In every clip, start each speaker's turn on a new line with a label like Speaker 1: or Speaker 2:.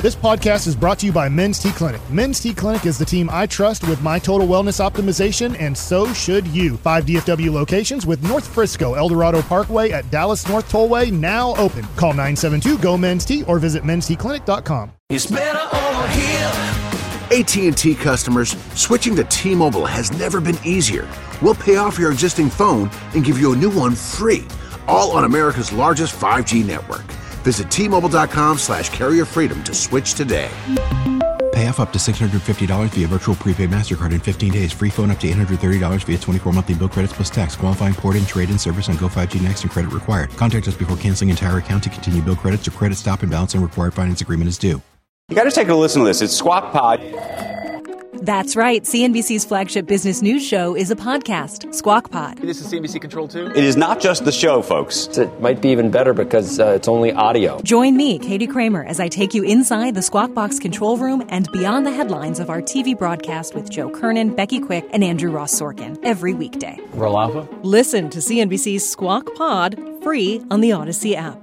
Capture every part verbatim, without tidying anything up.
Speaker 1: This podcast is brought to you by Men's T Clinic. Men's T Clinic is the team I trust with my total wellness optimization, and so should you. Five D F W locations with North Frisco, El Dorado Parkway at Dallas North Tollway now open. Call nine seven two, G O, Men's T or visit mens t clinic dot com.
Speaker 2: It's better over here.
Speaker 3: A T and T customers, switching to T-Mobile has never been easier. We'll pay off your existing phone and give you a new one free, all on America's largest five G network. Visit T Mobile dot com slash carrier freedom to switch today.
Speaker 4: Pay off up to six hundred fifty dollars via virtual prepaid MasterCard in fifteen days. Free phone up to eight hundred thirty dollars via twenty-four monthly bill credits plus tax. Qualifying port and trade-in service on Go five G Next and credit required. Contact us before canceling entire account to continue bill credits or credit stop and balance and required finance agreement is due.
Speaker 5: You got to take a listen to this. It's Squawk Pod.
Speaker 6: That's right. C N B C's flagship business news show is a podcast, Squawk Pod.
Speaker 7: This is C N B C Control too?
Speaker 5: It is not just the show, folks.
Speaker 8: It might be even better because uh, it's only audio.
Speaker 6: Join me, Katie Kramer, as I take you inside the Squawk Box control room and beyond the headlines of our T V broadcast with Joe Kernan, Becky Quick, and Andrew Ross Sorkin every weekday.
Speaker 7: Roll Alpha?
Speaker 6: Listen to C N B C's Squawk Pod free on the Odyssey app.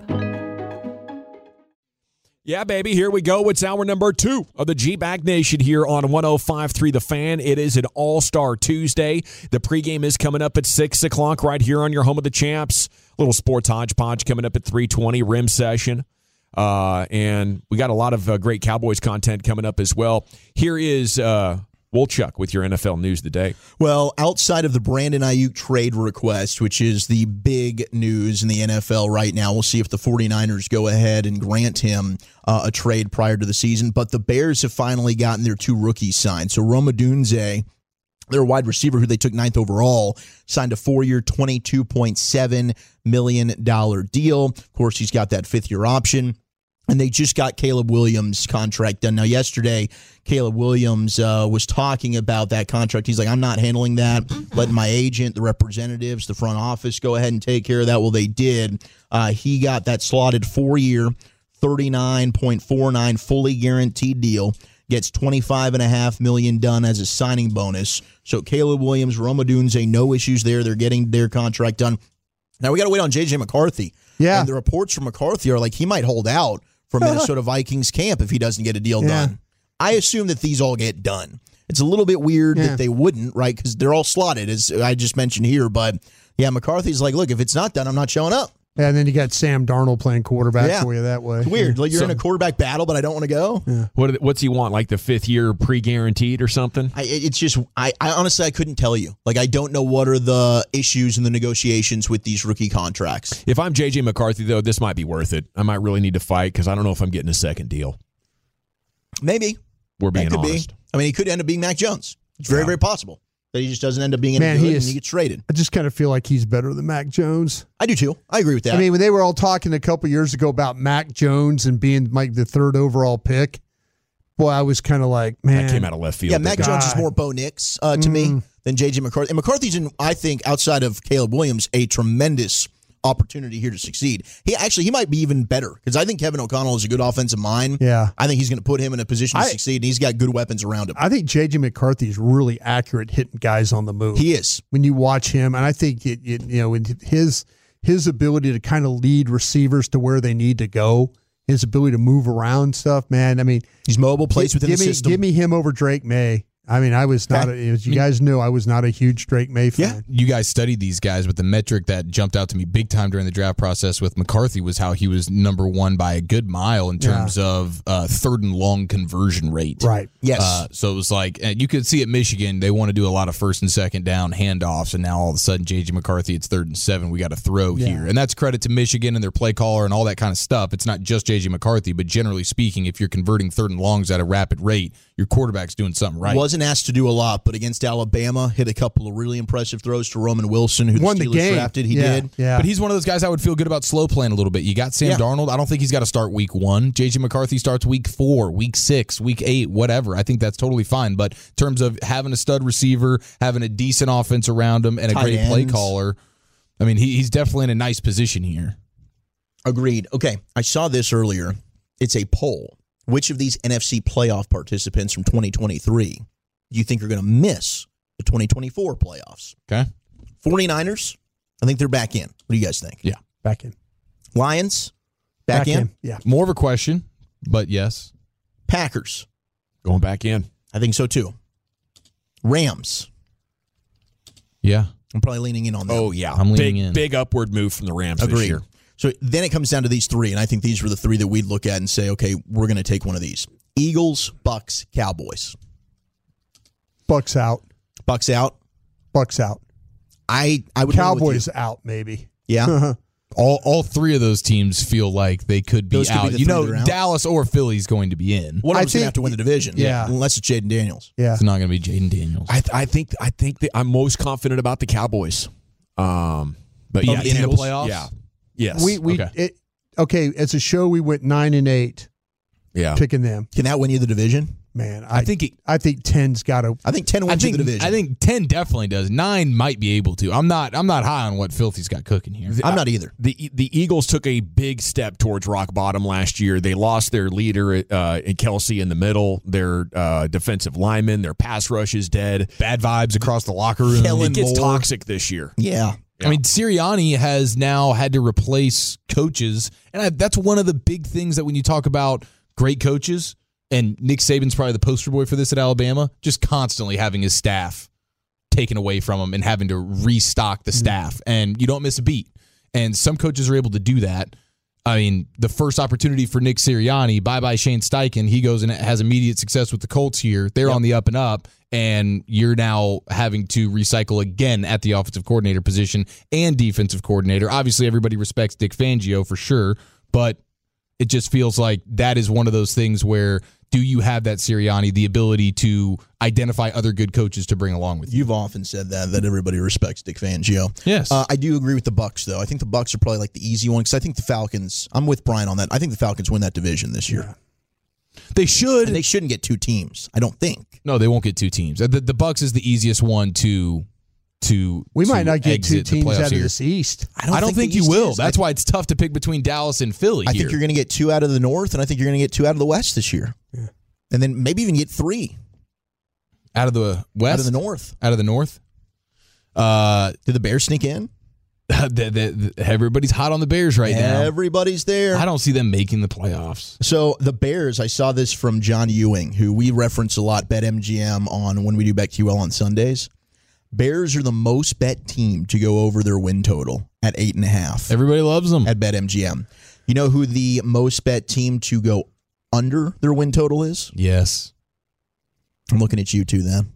Speaker 9: Yeah, baby, here we go. It's hour number two of the G-Bag Nation here on one oh five point three The Fan. It is an All-Star Tuesday. The pregame is coming up at six o'clock right here on your home of the champs. A little sports hodgepodge coming up at three twenty, rim session. Uh, and we got a lot of uh, great Cowboys content coming up as well. Here is uh, Wolchuk with your N F L news of the day.
Speaker 10: Well, outside of the Brandon Ayuk trade request, which is the big news in the N F L right now, we'll see if the 49ers go ahead and grant him uh, a trade prior to the season. But the Bears have finally gotten their two rookies signed. So Rome Odunze, their wide receiver who they took ninth overall, signed a four-year, twenty-two point seven million dollars deal. Of course, he's got that fifth-year option. And they just got Caleb Williams' contract done. Now, yesterday, Caleb Williams uh, was talking about that contract. He's like, I'm not handling that. Letting my agent, the representatives, the front office go ahead and take care of that. Well, they did. Uh, he got that slotted four-year, thirty-nine point four nine fully guaranteed deal. Gets twenty-five point five million dollars done as a signing bonus. So Caleb Williams, Rome Odunze, no issues there. They're getting their contract done. Now, we got to wait on J J McCarthy. Yeah. And the reports from McCarthy are like he might hold out from Minnesota Vikings camp if he doesn't get a deal yeah. done. I assume that these all get done. It's a little bit weird yeah. that they wouldn't, right? Because they're all slotted, as I just mentioned here. But, yeah, McCarthy's like, look, if it's not done, I'm not showing up.
Speaker 11: Yeah, and then you got Sam Darnold playing quarterback
Speaker 10: yeah.
Speaker 11: for you that way.
Speaker 10: It's weird. Like you're
Speaker 9: so,
Speaker 10: in a quarterback battle, but I don't want to go.
Speaker 11: Yeah.
Speaker 9: What What's he want? Like the fifth year pre-guaranteed or something?
Speaker 10: I, it's just, I, I honestly, I couldn't tell you. Like, I don't know what are the issues in the negotiations with these rookie contracts.
Speaker 9: If I'm J J McCarthy, though, this might be worth it. I might really need to fight because I don't know if I'm getting a second deal.
Speaker 10: Maybe.
Speaker 9: We're being
Speaker 10: that could
Speaker 9: honest.
Speaker 10: Be. I mean, he could end up being Mac Jones. It's very, yeah. very possible that he just doesn't end up being any
Speaker 11: Man,
Speaker 10: good
Speaker 11: he is,
Speaker 10: and he gets traded.
Speaker 11: I just kind of feel like he's better than Mac Jones.
Speaker 10: I do too. I agree with that.
Speaker 11: I mean, when they were all talking a couple years ago about Mac Jones and being like the third overall pick, boy, I was kind of like, man.
Speaker 9: That came out of left field.
Speaker 10: Yeah, Mac Jones is more Bo Nix uh, to mm. me than J J McCarthy. And McCarthy's, in, I think, outside of Caleb Williams, a tremendous opportunity here to succeed. He actually, he might be even better because I think Kevin O'Connell is a good offensive mind.
Speaker 11: Yeah.
Speaker 10: I think he's going to put him in a position to I, succeed, and he's got good weapons around him.
Speaker 11: I think J J McCarthy is really accurate hitting guys on the move.
Speaker 10: He is.
Speaker 11: When you watch him, and I think, it, it, you know, his his ability to kind of lead receivers to where they need to go, his ability to move around stuff, man, I mean.
Speaker 10: He's mobile, plays within
Speaker 11: give
Speaker 10: the
Speaker 11: me,
Speaker 10: system.
Speaker 11: Give me him over Drake May. I mean, I was not, a, as you guys knew, I was not a huge Drake May fan.
Speaker 12: Yeah. You guys studied these guys, but the metric that jumped out to me big time during the draft process with McCarthy was how he was number one by a good mile in terms yeah. of uh, third and long conversion rate.
Speaker 11: Right.
Speaker 10: Yes.
Speaker 12: Uh, so it was like, and you could see at Michigan, they want to do a lot of first and second down handoffs, and now all of a sudden, J J McCarthy, it's third and seven, we got to throw yeah. here. And that's credit to Michigan and their play caller and all that kind of stuff. It's not just J J McCarthy, but generally speaking, if you're converting third and longs at a rapid rate, your quarterback's doing something right.
Speaker 10: Wasn't asked to do a lot, but against Alabama, hit a couple of really impressive throws to Roman Wilson, who
Speaker 11: Won
Speaker 10: the
Speaker 11: the
Speaker 10: Steelers
Speaker 11: game.
Speaker 10: drafted. He
Speaker 11: yeah,
Speaker 10: did.
Speaker 11: Yeah.
Speaker 12: But he's one of those guys I would feel good about slow playing a little bit. You got Sam
Speaker 10: yeah.
Speaker 12: Darnold. I don't think he's got to start week one. J J McCarthy starts week four, week six, week eight, whatever. I think that's totally fine. But in terms of having a stud receiver, having a decent offense around him, and a
Speaker 10: Tight
Speaker 12: great
Speaker 10: ends.
Speaker 12: play caller, I mean, he, he's definitely in a nice position here.
Speaker 10: Agreed. Okay, I saw this earlier. It's a poll. Which of these N F C playoff participants from twenty twenty-three do you think are going to miss the twenty twenty-four playoffs?
Speaker 12: Okay.
Speaker 10: 49ers, I think they're back in. What do you guys think?
Speaker 12: Yeah.
Speaker 11: Back in.
Speaker 10: Lions, back,
Speaker 11: back
Speaker 10: in?
Speaker 11: in? Yeah.
Speaker 12: More of a question, but yes.
Speaker 10: Packers.
Speaker 9: Going back in.
Speaker 10: I think so too. Rams.
Speaker 12: Yeah.
Speaker 10: I'm probably leaning in on that.
Speaker 9: Oh, yeah.
Speaker 12: I'm leaning
Speaker 9: big,
Speaker 12: in.
Speaker 9: Big upward move from the Rams
Speaker 10: Agreed.
Speaker 9: this year.
Speaker 10: So then it comes down to these three, and I think these were the three that we'd look at and say, okay, we're going to take one of these. Eagles, Bucks, Cowboys.
Speaker 11: Bucks out.
Speaker 10: Bucks out.
Speaker 11: Bucks out.
Speaker 10: I I would
Speaker 11: Cowboys out maybe.
Speaker 10: Yeah.
Speaker 12: all all three of those teams feel like they could be
Speaker 10: Those could be
Speaker 12: out.
Speaker 10: the
Speaker 12: you
Speaker 10: three
Speaker 12: know,
Speaker 10: that are out.
Speaker 12: Dallas or Philly's going to be in.
Speaker 10: One of
Speaker 11: I
Speaker 10: them's going to
Speaker 11: think-
Speaker 10: have to win the division.
Speaker 11: Yeah.
Speaker 10: Unless it's Jaden Daniels.
Speaker 11: Yeah.
Speaker 12: It's not going to be Jaden Daniels.
Speaker 9: I, th- I think I think that I'm most confident about the Cowboys. Um, but
Speaker 12: Of
Speaker 9: yeah,
Speaker 12: in the
Speaker 9: Eagles,
Speaker 12: playoffs?
Speaker 9: Yeah. Yes.
Speaker 11: We we
Speaker 12: Okay.
Speaker 11: it, okay. As a show, we went nine and eight
Speaker 9: yeah.
Speaker 11: picking them.
Speaker 10: Can that win you the division?
Speaker 11: Man, I,
Speaker 12: I think it,
Speaker 11: I think ten's got to.
Speaker 10: I think ten
Speaker 12: I
Speaker 10: wins you
Speaker 12: think
Speaker 10: the division.
Speaker 12: I think ten definitely does. Nine might be able to. I'm not I'm not high on what Filthy's got cooking here.
Speaker 10: I'm not either.
Speaker 9: The the Eagles took a big step towards rock bottom last year. They lost their leader uh, in Kelsey in the middle. Their uh, defensive lineman, their pass rush is dead.
Speaker 12: Bad vibes across the locker room.
Speaker 10: Kellen
Speaker 9: It gets
Speaker 10: Moore.
Speaker 9: toxic this year.
Speaker 10: Yeah.
Speaker 12: I mean, Sirianni has now had to replace coaches, and I, that's one of the big things that when you talk about great coaches, and Nick Saban's probably the poster boy for this at Alabama, just constantly having his staff taken away from him and having to restock the staff, and you don't miss a beat. And some coaches are able to do that. I mean, the first opportunity for Nick Sirianni, bye-bye Shane Steichen, he goes and has immediate success with the Colts here. They're
Speaker 10: Yep.
Speaker 12: on the up and up, and you're now having to recycle again at the offensive coordinator position and defensive coordinator. Obviously, everybody respects Dick Fangio for sure, but it just feels like that is one of those things where do you have that Sirianni, the ability to identify other good coaches to bring along with you?
Speaker 10: You've often said that, that everybody respects Dick Fangio.
Speaker 12: Yes.
Speaker 10: Uh, I do agree with the Bucks, though. I think the Bucks are probably like the easy one because I think the Falcons, I'm with Brian on that. I think the Falcons win that division this year.
Speaker 12: They should.
Speaker 10: And they shouldn't get two teams, I don't think.
Speaker 12: No, they won't get two teams. The, the Bucks is the easiest one to to.
Speaker 11: We
Speaker 12: to
Speaker 11: might not get two
Speaker 12: exit the
Speaker 11: teams
Speaker 12: playoffs
Speaker 11: out of
Speaker 12: here.
Speaker 11: this East.
Speaker 10: I don't,
Speaker 12: I don't think,
Speaker 10: the
Speaker 12: you
Speaker 10: East
Speaker 12: will.
Speaker 10: is.
Speaker 12: That's
Speaker 10: I,
Speaker 12: why it's tough to pick between Dallas and Philly.
Speaker 10: I
Speaker 12: here.
Speaker 10: think you're going to get two out of the North, and I think you're going to get two out of the West this year.
Speaker 11: Yeah.
Speaker 10: And then maybe even get three
Speaker 12: out of the West,
Speaker 10: out of the North.
Speaker 12: out of the North. Uh,
Speaker 10: Did the Bears sneak in?
Speaker 12: the, the, the, everybody's hot on the Bears right now.
Speaker 10: Everybody's there.
Speaker 12: I don't see them making the playoffs.
Speaker 10: So the Bears, I saw this from John Ewing, who we reference a lot, BetMGM on when we do BetQL on Sundays. Bears are the most bet team to go over their win total at eight and a half
Speaker 12: Everybody loves them.
Speaker 10: at BetMGM. You know who the most bet team to go under their win total is?
Speaker 12: Yes.
Speaker 10: I'm looking at you two then.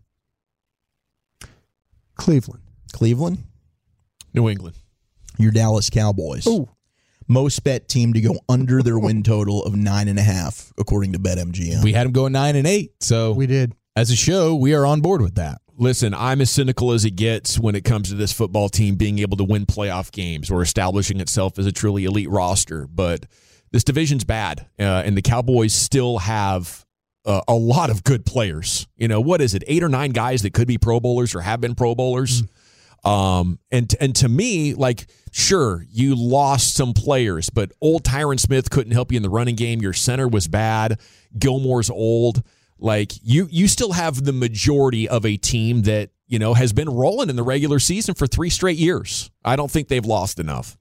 Speaker 11: Cleveland.
Speaker 10: Cleveland,
Speaker 9: New England.
Speaker 10: your Dallas Cowboys.
Speaker 11: Ooh.
Speaker 10: Most bet team to go under their win total of nine and a half, according to BetMGM.
Speaker 12: We had them going nine and eight. So
Speaker 11: We did.
Speaker 12: as a show, we are on board with that.
Speaker 9: Listen, I'm as cynical as it gets when it comes to this football team being able to win playoff games or establishing itself as a truly elite roster. But this division's bad, uh, and the Cowboys still have uh, a lot of good players. You know, what is it, eight or nine guys that could be Pro Bowlers or have been Pro Bowlers? Mm. Um, and and to me, like, sure, you lost some players, but old Tyron Smith couldn't help you in the running game. Your center was bad. Gilmore's old. Like, you you still have the majority of a team that, you know, has been rolling in the regular season for three straight years. I don't think they've lost enough.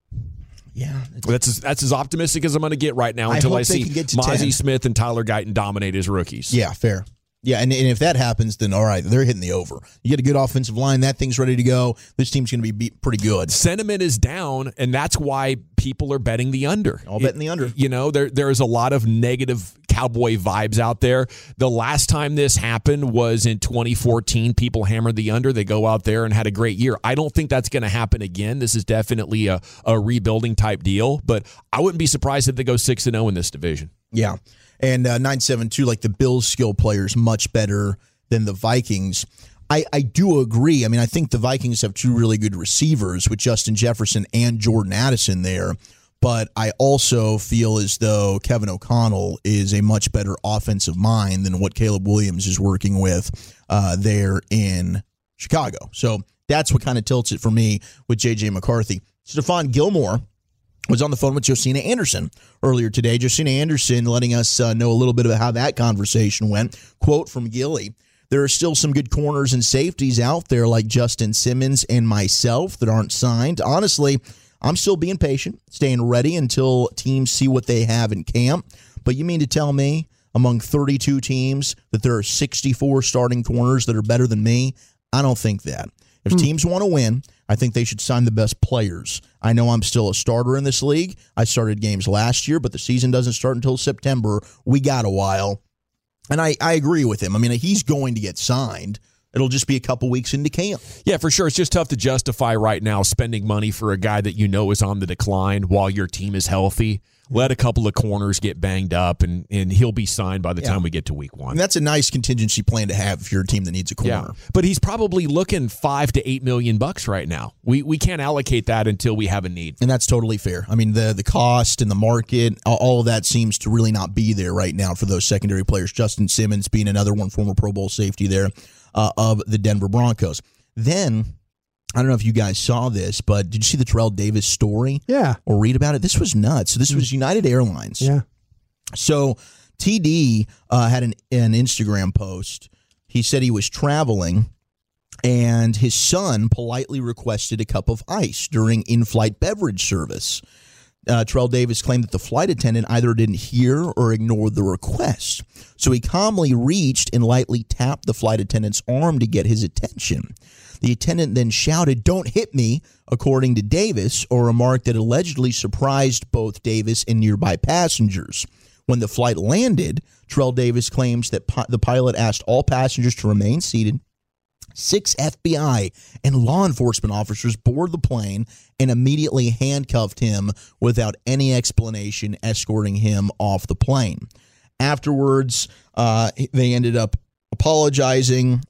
Speaker 10: Yeah.
Speaker 9: That's as, that's as optimistic as I'm going to get right now
Speaker 10: I
Speaker 9: until
Speaker 10: hope
Speaker 9: I,
Speaker 10: they
Speaker 9: see
Speaker 10: can get to
Speaker 9: Mozzie
Speaker 10: ten.
Speaker 9: Smith and Tyler Guyton dominate as rookies.
Speaker 10: Yeah, fair. Yeah, and, and if that happens, then all right, they're hitting the over. You get a good offensive line, that thing's ready to go. This team's going to be beat pretty good.
Speaker 9: Sentiment is down, and that's why people are betting the under.
Speaker 10: All betting the under.
Speaker 9: You know, there there is a lot of negative Cowboy vibes out there. The last time this happened was in twenty fourteen. People hammered the under. They go out there and had a great year. I don't think that's going to happen again. This is definitely a, a rebuilding type deal, but I wouldn't be surprised if they go six and oh in this division.
Speaker 10: Yeah. And uh, nine seven two, like the Bills' skill players, much better than the Vikings. I, I do agree. I mean, I think the Vikings have two really good receivers with Justin Jefferson and Jordan Addison there. But I also feel as though Kevin O'Connell is a much better offensive mind than what Caleb Williams is working with uh, there in Chicago. So that's what kind of tilts it for me with J J McCarthy. Stephon Gilmore was on the phone with Josina Anderson earlier today. Josina Anderson letting us uh, know a little bit about how that conversation went. Quote from Gilly: there are still some good corners and safeties out there like Justin Simmons and myself that aren't signed. Honestly, I'm still being patient, staying ready until teams see what they have in camp. But you mean to tell me among thirty-two teams that there are sixty-four starting corners that are better than me? I don't think that. If teams want to win, I think they should sign the best players. I know I'm still a starter in this league. I started games last year, but the season doesn't start until September. We got a while. And I, I agree with him. I mean, he's going to get signed. It'll just be a couple weeks into camp.
Speaker 9: Yeah, for sure. It's just tough to justify right now spending money for a guy that you know is on the decline while your team is healthy. Let a couple of corners get banged up, and, and he'll be signed by the yeah. time we get to week one.
Speaker 10: And that's a nice contingency plan to have if you're a team that needs a corner.
Speaker 9: Yeah. But he's probably looking five to eight million bucks right now. We we can't allocate that until we have a need.
Speaker 10: And that's totally fair. I mean, the the cost and the market, all of that seems to really not be there right now for those secondary players. Justin Simmons being another one, former Pro Bowl safety there uh, of the Denver Broncos. Then, I don't know if you guys saw this, but did you see the Terrell Davis story?
Speaker 11: Yeah.
Speaker 10: Or read about it? This was nuts. So this was United Airlines.
Speaker 11: Yeah.
Speaker 10: So T D uh, had an, an Instagram post. He said he was traveling, and his son politely requested a cup of ice during in-flight beverage service. Uh, Terrell Davis claimed that the flight attendant either didn't hear or ignored the request. So he calmly reached and lightly tapped the flight attendant's arm to get his attention. The attendant then shouted, "Don't hit me," according to Davis, a remark that allegedly surprised both Davis and nearby passengers. When the flight landed, Terrell Davis claims that pi- the pilot asked all passengers to remain seated. Six F B I and law enforcement officers boarded the plane and immediately handcuffed him without any explanation, escorting him off the plane. Afterwards, uh, they ended up apologizing,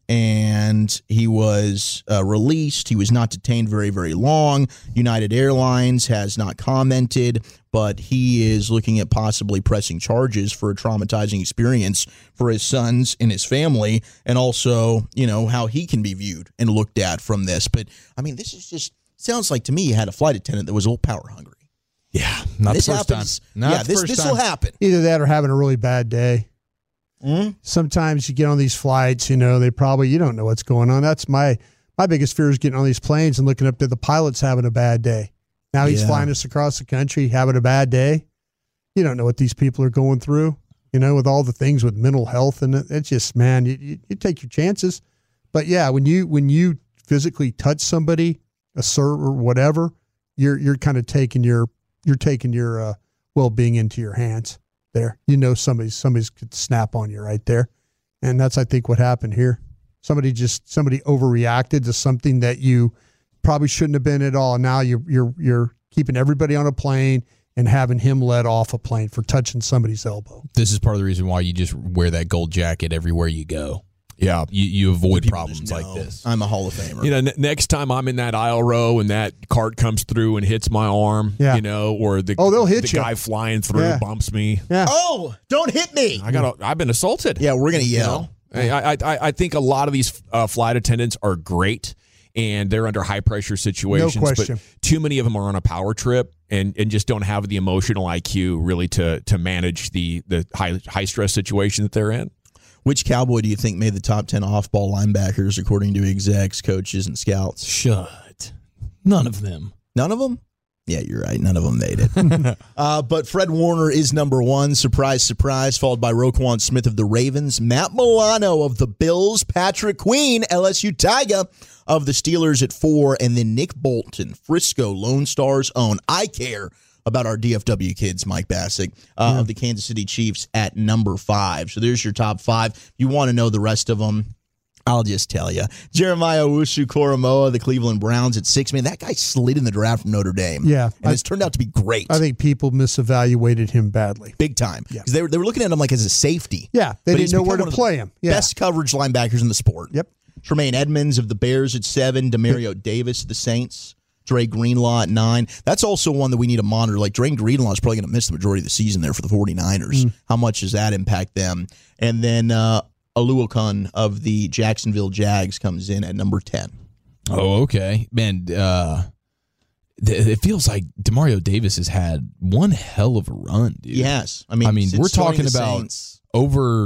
Speaker 10: and he was uh, released. He was not detained very, very long. United Airlines has not commented, but he is looking at possibly pressing charges for a traumatizing experience for his sons and his family, and also, you know, how he can be viewed and looked at from this. But, I mean, this is just, sounds like to me you had a flight attendant that was a little power hungry.
Speaker 12: Yeah, not
Speaker 10: this
Speaker 12: the first
Speaker 10: happens,
Speaker 12: time. Not
Speaker 10: yeah, this, this will happen.
Speaker 11: Either that or having a really bad day. Mm-hmm. Sometimes you get on these flights, you know, they probably, you don't know what's going on. That's my, my biggest fear is getting on these planes and looking up to the pilots having a bad day. Now he's yeah. flying us across the country, having a bad day. You don't know what these people are going through, you know, with all the things with mental health. And it's just, man, you, you, you take your chances. But yeah, when you, when you physically touch somebody, a server or whatever, you're, you're kind of taking your, you're taking your uh, well-being into your hands. There, you know, somebody's somebody's could snap on you right there, and that's I think what happened here. Somebody just somebody overreacted to something that you probably shouldn't have been at all. Now you're you're you're keeping everybody on a plane and having him let off a plane for touching somebody's elbow.
Speaker 12: This is part of the reason why you just wear that gold jacket everywhere you go. Yeah, you, you avoid problems like this.
Speaker 10: I'm a Hall of Famer.
Speaker 9: You know, n- next time I'm in that aisle row and that cart comes through and hits my arm,
Speaker 11: yeah.
Speaker 9: you know, or the,
Speaker 11: oh, they'll hit
Speaker 9: the
Speaker 11: you.
Speaker 9: guy flying through
Speaker 11: yeah.
Speaker 9: bumps me.
Speaker 11: Yeah.
Speaker 10: Oh, don't hit me.
Speaker 9: I got. I've been assaulted.
Speaker 10: Yeah, we're going to yell.
Speaker 9: You know? I, I, I think a lot of these uh, flight attendants are great, and they're under high-pressure situations.
Speaker 11: No question.
Speaker 9: But too many of them are on a power trip and, and just don't have the emotional I Q really to to manage the, the high, high-stress situation that they're in.
Speaker 10: Which Cowboy do you think made the top ten off-ball linebackers according to execs, coaches, and scouts?
Speaker 12: Shut. None of them.
Speaker 10: None of them? Yeah, you're right. None of them made it. uh, but Fred Warner is number one. Surprise, surprise. Followed by Roquan Smith of the Ravens, Matt Milano of the Bills, Patrick Queen, L S U Tiger of the Steelers at four, and then Nick Bolton, Frisco Lone Stars own. I care about our D F W kids, Mike Bassick, uh, yeah. of the Kansas City Chiefs at number five. So there's your top five. If you want to know the rest of them, I'll just tell you. Jeremiah Owusu-Koramoah, the Cleveland Browns at six. Man, that guy slid in the draft from Notre Dame.
Speaker 11: Yeah.
Speaker 10: And I, it's turned out to be great.
Speaker 11: I think people misevaluated him badly.
Speaker 10: Big time.
Speaker 11: Yeah.
Speaker 10: They were, they were looking at him like as a safety.
Speaker 11: Yeah, they didn't know where to play him. Yeah.
Speaker 10: Best coverage linebackers in the sport.
Speaker 11: Yep.
Speaker 10: Tremaine Edmonds of the Bears at seven. Demario Davis of the Saints. Dre Greenlaw at nine. That's also one that we need to monitor. Like, Dre Greenlaw is probably going to miss the majority of the season there for the 49ers. Mm. How much does that impact them? And then uh, Oluokun of the Jacksonville Jags comes in at number ten.
Speaker 12: Oh, okay. Man, uh, th- it feels like Demario Davis has had one hell of a run, dude.
Speaker 10: Yes. I mean,
Speaker 12: I mean we're talking about
Speaker 10: Saints.
Speaker 12: over,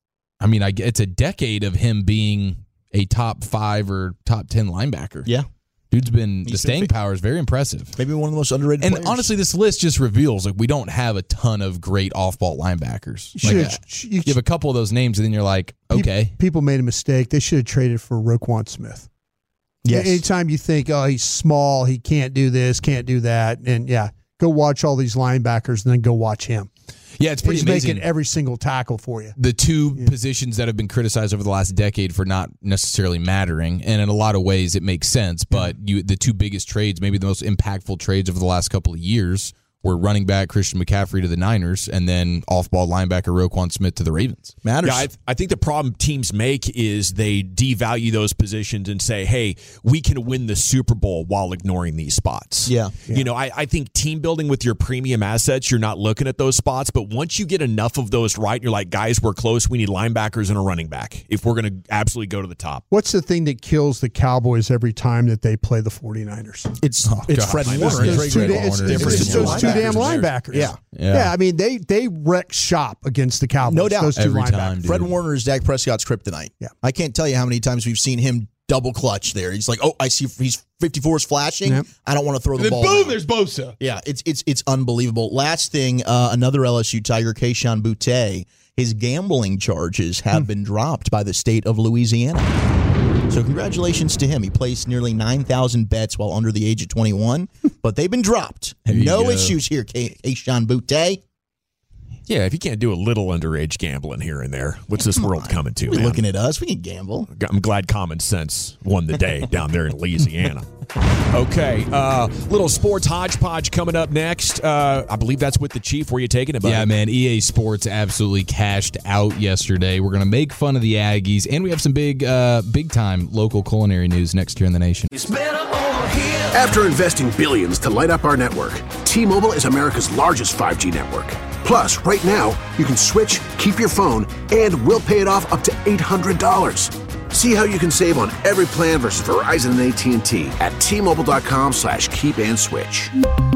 Speaker 12: I mean, I, it's a decade of him being a top five or top ten linebacker.
Speaker 10: Yeah.
Speaker 12: Dude's been
Speaker 10: He's
Speaker 12: the staying
Speaker 10: been,
Speaker 12: power is very impressive.
Speaker 10: Maybe one of the most underrated.
Speaker 12: And
Speaker 10: players.
Speaker 12: honestly, this list just reveals like we don't have a ton of great off-ball linebackers. Like,
Speaker 11: Should,
Speaker 12: uh,
Speaker 11: sh-
Speaker 12: you have a couple of those names, and then you're like, okay.
Speaker 11: People, people made a mistake. They should have traded for Roquan Smith.
Speaker 10: Yes.
Speaker 11: Anytime you think, oh, he's small, he can't do this, can't do that, and yeah, go watch all these linebackers and then go watch him.
Speaker 12: Yeah, it's pretty
Speaker 11: He's
Speaker 12: amazing.
Speaker 11: making every single tackle for you.
Speaker 12: The two yeah. positions that have been criticized over the last decade for not necessarily mattering, and in a lot of ways it makes sense, but you the two biggest trades, maybe the most impactful trades over the last couple of years, were running back Christian McCaffrey to the Niners and then off-ball linebacker Roquan Smith to the Ravens.
Speaker 10: Matters.
Speaker 9: Yeah, I, th- I think the problem teams make is they devalue those positions and say, hey, we can win the Super Bowl while ignoring these spots.
Speaker 10: Yeah.
Speaker 9: yeah. You know, I, I think team building with your premium assets, you're not looking at those spots, but once you get enough of those right, you're like, guys, we're close. We need linebackers and a running back if we're going to absolutely go to the top.
Speaker 11: What's the thing that kills the Cowboys every time that they play the 49ers?
Speaker 10: It's
Speaker 12: oh,
Speaker 10: it's
Speaker 12: God.
Speaker 10: Fred
Speaker 11: It's
Speaker 10: Warner.
Speaker 11: those two, da- it's, it's, it's those two damn linebackers.
Speaker 10: Yeah.
Speaker 11: yeah. Yeah, I mean, they they wreck shop against the Cowboys.
Speaker 10: No doubt.
Speaker 11: Those two
Speaker 12: Every
Speaker 11: linebackers.
Speaker 12: time, dude.
Speaker 10: Fred Warner is Dak Prescott's kryptonite.
Speaker 11: Yeah.
Speaker 10: I can't tell you how many times we've seen him double clutch there. He's like, oh, I see he's fifty-four is flashing.
Speaker 11: Yep.
Speaker 10: I don't want to throw the
Speaker 12: And then
Speaker 10: ball.
Speaker 12: boom,
Speaker 10: out.
Speaker 12: there's Bosa.
Speaker 10: Yeah, it's it's it's unbelievable. Last thing, uh, another L S U Tiger, Kayshon Boutte, his gambling charges have
Speaker 11: Hmm.
Speaker 10: been dropped by the state of Louisiana. So congratulations to him. He placed nearly nine thousand bets while under the age of twenty-one, but they've been dropped.
Speaker 12: There you
Speaker 10: No
Speaker 12: go.
Speaker 10: issues here, Kay- Kayshon Boutte.
Speaker 9: Yeah, if you can't do a little underage gambling here and there, what's this world coming to,
Speaker 10: You're
Speaker 9: man?
Speaker 10: looking at us. We can gamble.
Speaker 9: I'm glad common sense won the day down there in Louisiana. Okay, uh, little sports hodgepodge coming up next. Uh, I believe that's with the Chief. Where you taking it, buddy?
Speaker 12: Yeah, man. E A Sports absolutely cashed out yesterday. We're going to make fun of the Aggies, and we have some big, uh, big-time local culinary news next year in the nation.
Speaker 2: It's better over here.
Speaker 3: After investing billions to light up our network, T-Mobile is America's largest five G network. Plus, right now, you can switch, keep your phone, and we'll pay it off up to eight hundred dollars. See how you can save on every plan versus Verizon and A T and T at T-Mobile.com slash keep and switch.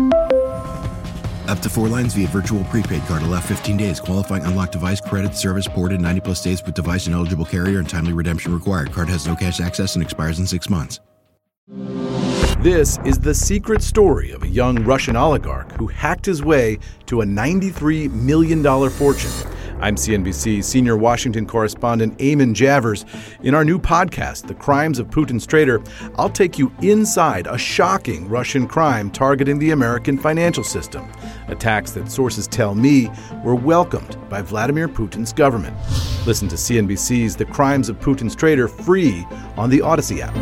Speaker 4: Up to four lines via virtual prepaid card. Allow fifteen days. Qualifying unlocked device credit service ported ninety plus days with device and eligible carrier and timely redemption required. Card has no cash access and expires in six months.
Speaker 7: This is the secret story of a young Russian oligarch who hacked his way to a ninety-three million dollars fortune. I'm C N B C senior Washington correspondent Eamon Javers. In our new podcast, The Crimes of Putin's Traitor, I'll take you inside a shocking Russian crime targeting the American financial system. Attacks that sources tell me were welcomed by Vladimir Putin's government. Listen to C N B C's The Crimes of Putin's Traitor free on the Odyssey app.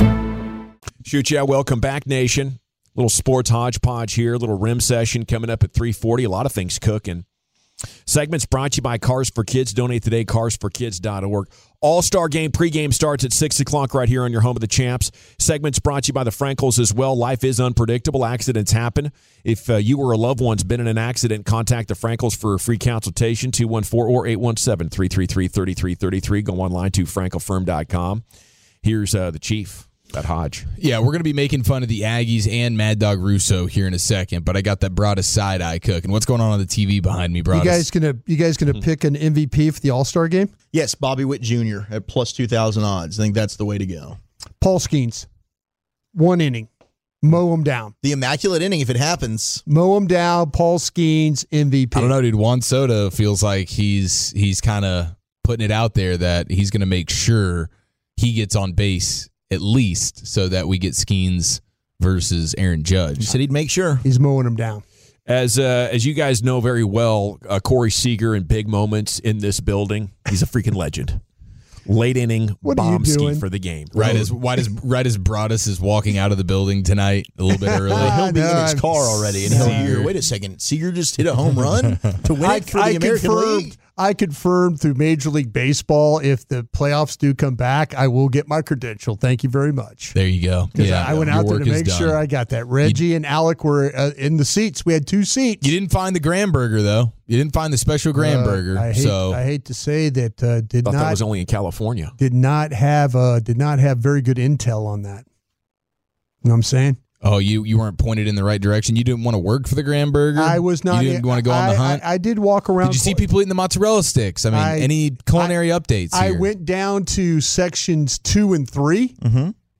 Speaker 9: Shoot, yeah, welcome back, nation. Little sports hodgepodge here, little rim session coming up at three forty. A lot of things cooking. Segments brought to you by Cars for Kids. Donate today, cars for kids dot org. All-Star Game pregame starts at six o'clock right here on your home of the champs. Segments brought to you by the Frankels as well. Life is unpredictable. Accidents happen. If uh, you or a loved one's been in an accident, contact the Frankels for a free consultation, two one four or eight one seven, three three three, three three three three. Go online to frankel firm dot com. Here's uh, the Chief. That Hodge.
Speaker 12: Yeah, we're going to be making fun of the Aggies and Mad Dog Russo here in a second, but I got that Broadus side eye cooking. What's going on on the T V behind me, Broadus?
Speaker 11: You guys gonna you guys gonna pick an M V P for the All-Star game?
Speaker 10: Yes, Bobby Witt Junior at plus two thousand odds. I think that's the way to go.
Speaker 11: Paul Skeens, one inning, mow him down.
Speaker 10: The immaculate inning, if it happens.
Speaker 11: Mow him down, Paul Skeens, M V P.
Speaker 12: I don't know, dude. Juan Soto feels like he's he's kind of putting it out there that he's going to make sure he gets on base at least so that we get Skeens versus Aaron Judge.
Speaker 10: He said he'd make sure.
Speaker 11: He's mowing him down.
Speaker 9: As uh, as you guys know very well, uh, Corey Seager in big moments in this building, he's a freaking legend. Late inning
Speaker 11: What are you
Speaker 9: bomb ski
Speaker 11: doing?
Speaker 9: for the game.
Speaker 12: Right as right as right as Broadus is walking out of the building tonight a little bit early.
Speaker 10: He'll be
Speaker 11: no,
Speaker 10: in his
Speaker 11: I'm-
Speaker 10: car already, and he'll hear, wait a second, Seager just hit a home run to win it for the American
Speaker 11: confirmed,
Speaker 10: League?
Speaker 11: I confirmed through Major League Baseball, if the playoffs do come back, I will get my credential. Thank you very much.
Speaker 12: There you go. Yeah,
Speaker 11: I went
Speaker 12: your
Speaker 11: out there
Speaker 12: work
Speaker 11: to
Speaker 12: is
Speaker 11: make
Speaker 12: done.
Speaker 11: sure I got that. Reggie
Speaker 12: You-
Speaker 11: and Alec were uh, in the seats. We had two seats.
Speaker 12: You didn't find the Graham burger though. You didn't find the special Graham
Speaker 11: Uh,
Speaker 12: burger.
Speaker 11: I hate,
Speaker 12: so
Speaker 11: I hate to say that uh, did
Speaker 9: Thought
Speaker 11: not
Speaker 9: that was only in California.
Speaker 11: did not have uh, did not have very good intel on that. You know what I'm saying?
Speaker 12: Oh, you, you weren't pointed in the right direction. You didn't want to work for the Graham burger.
Speaker 11: I was not.
Speaker 12: You didn't want to go on the
Speaker 11: I-
Speaker 12: hunt.
Speaker 11: I, I did walk around.
Speaker 12: Did you see people eating the mozzarella sticks? I mean,
Speaker 11: I-
Speaker 12: any culinary updates?
Speaker 11: I
Speaker 12: here?
Speaker 11: went down to sections two and three,
Speaker 10: Mm-hmm.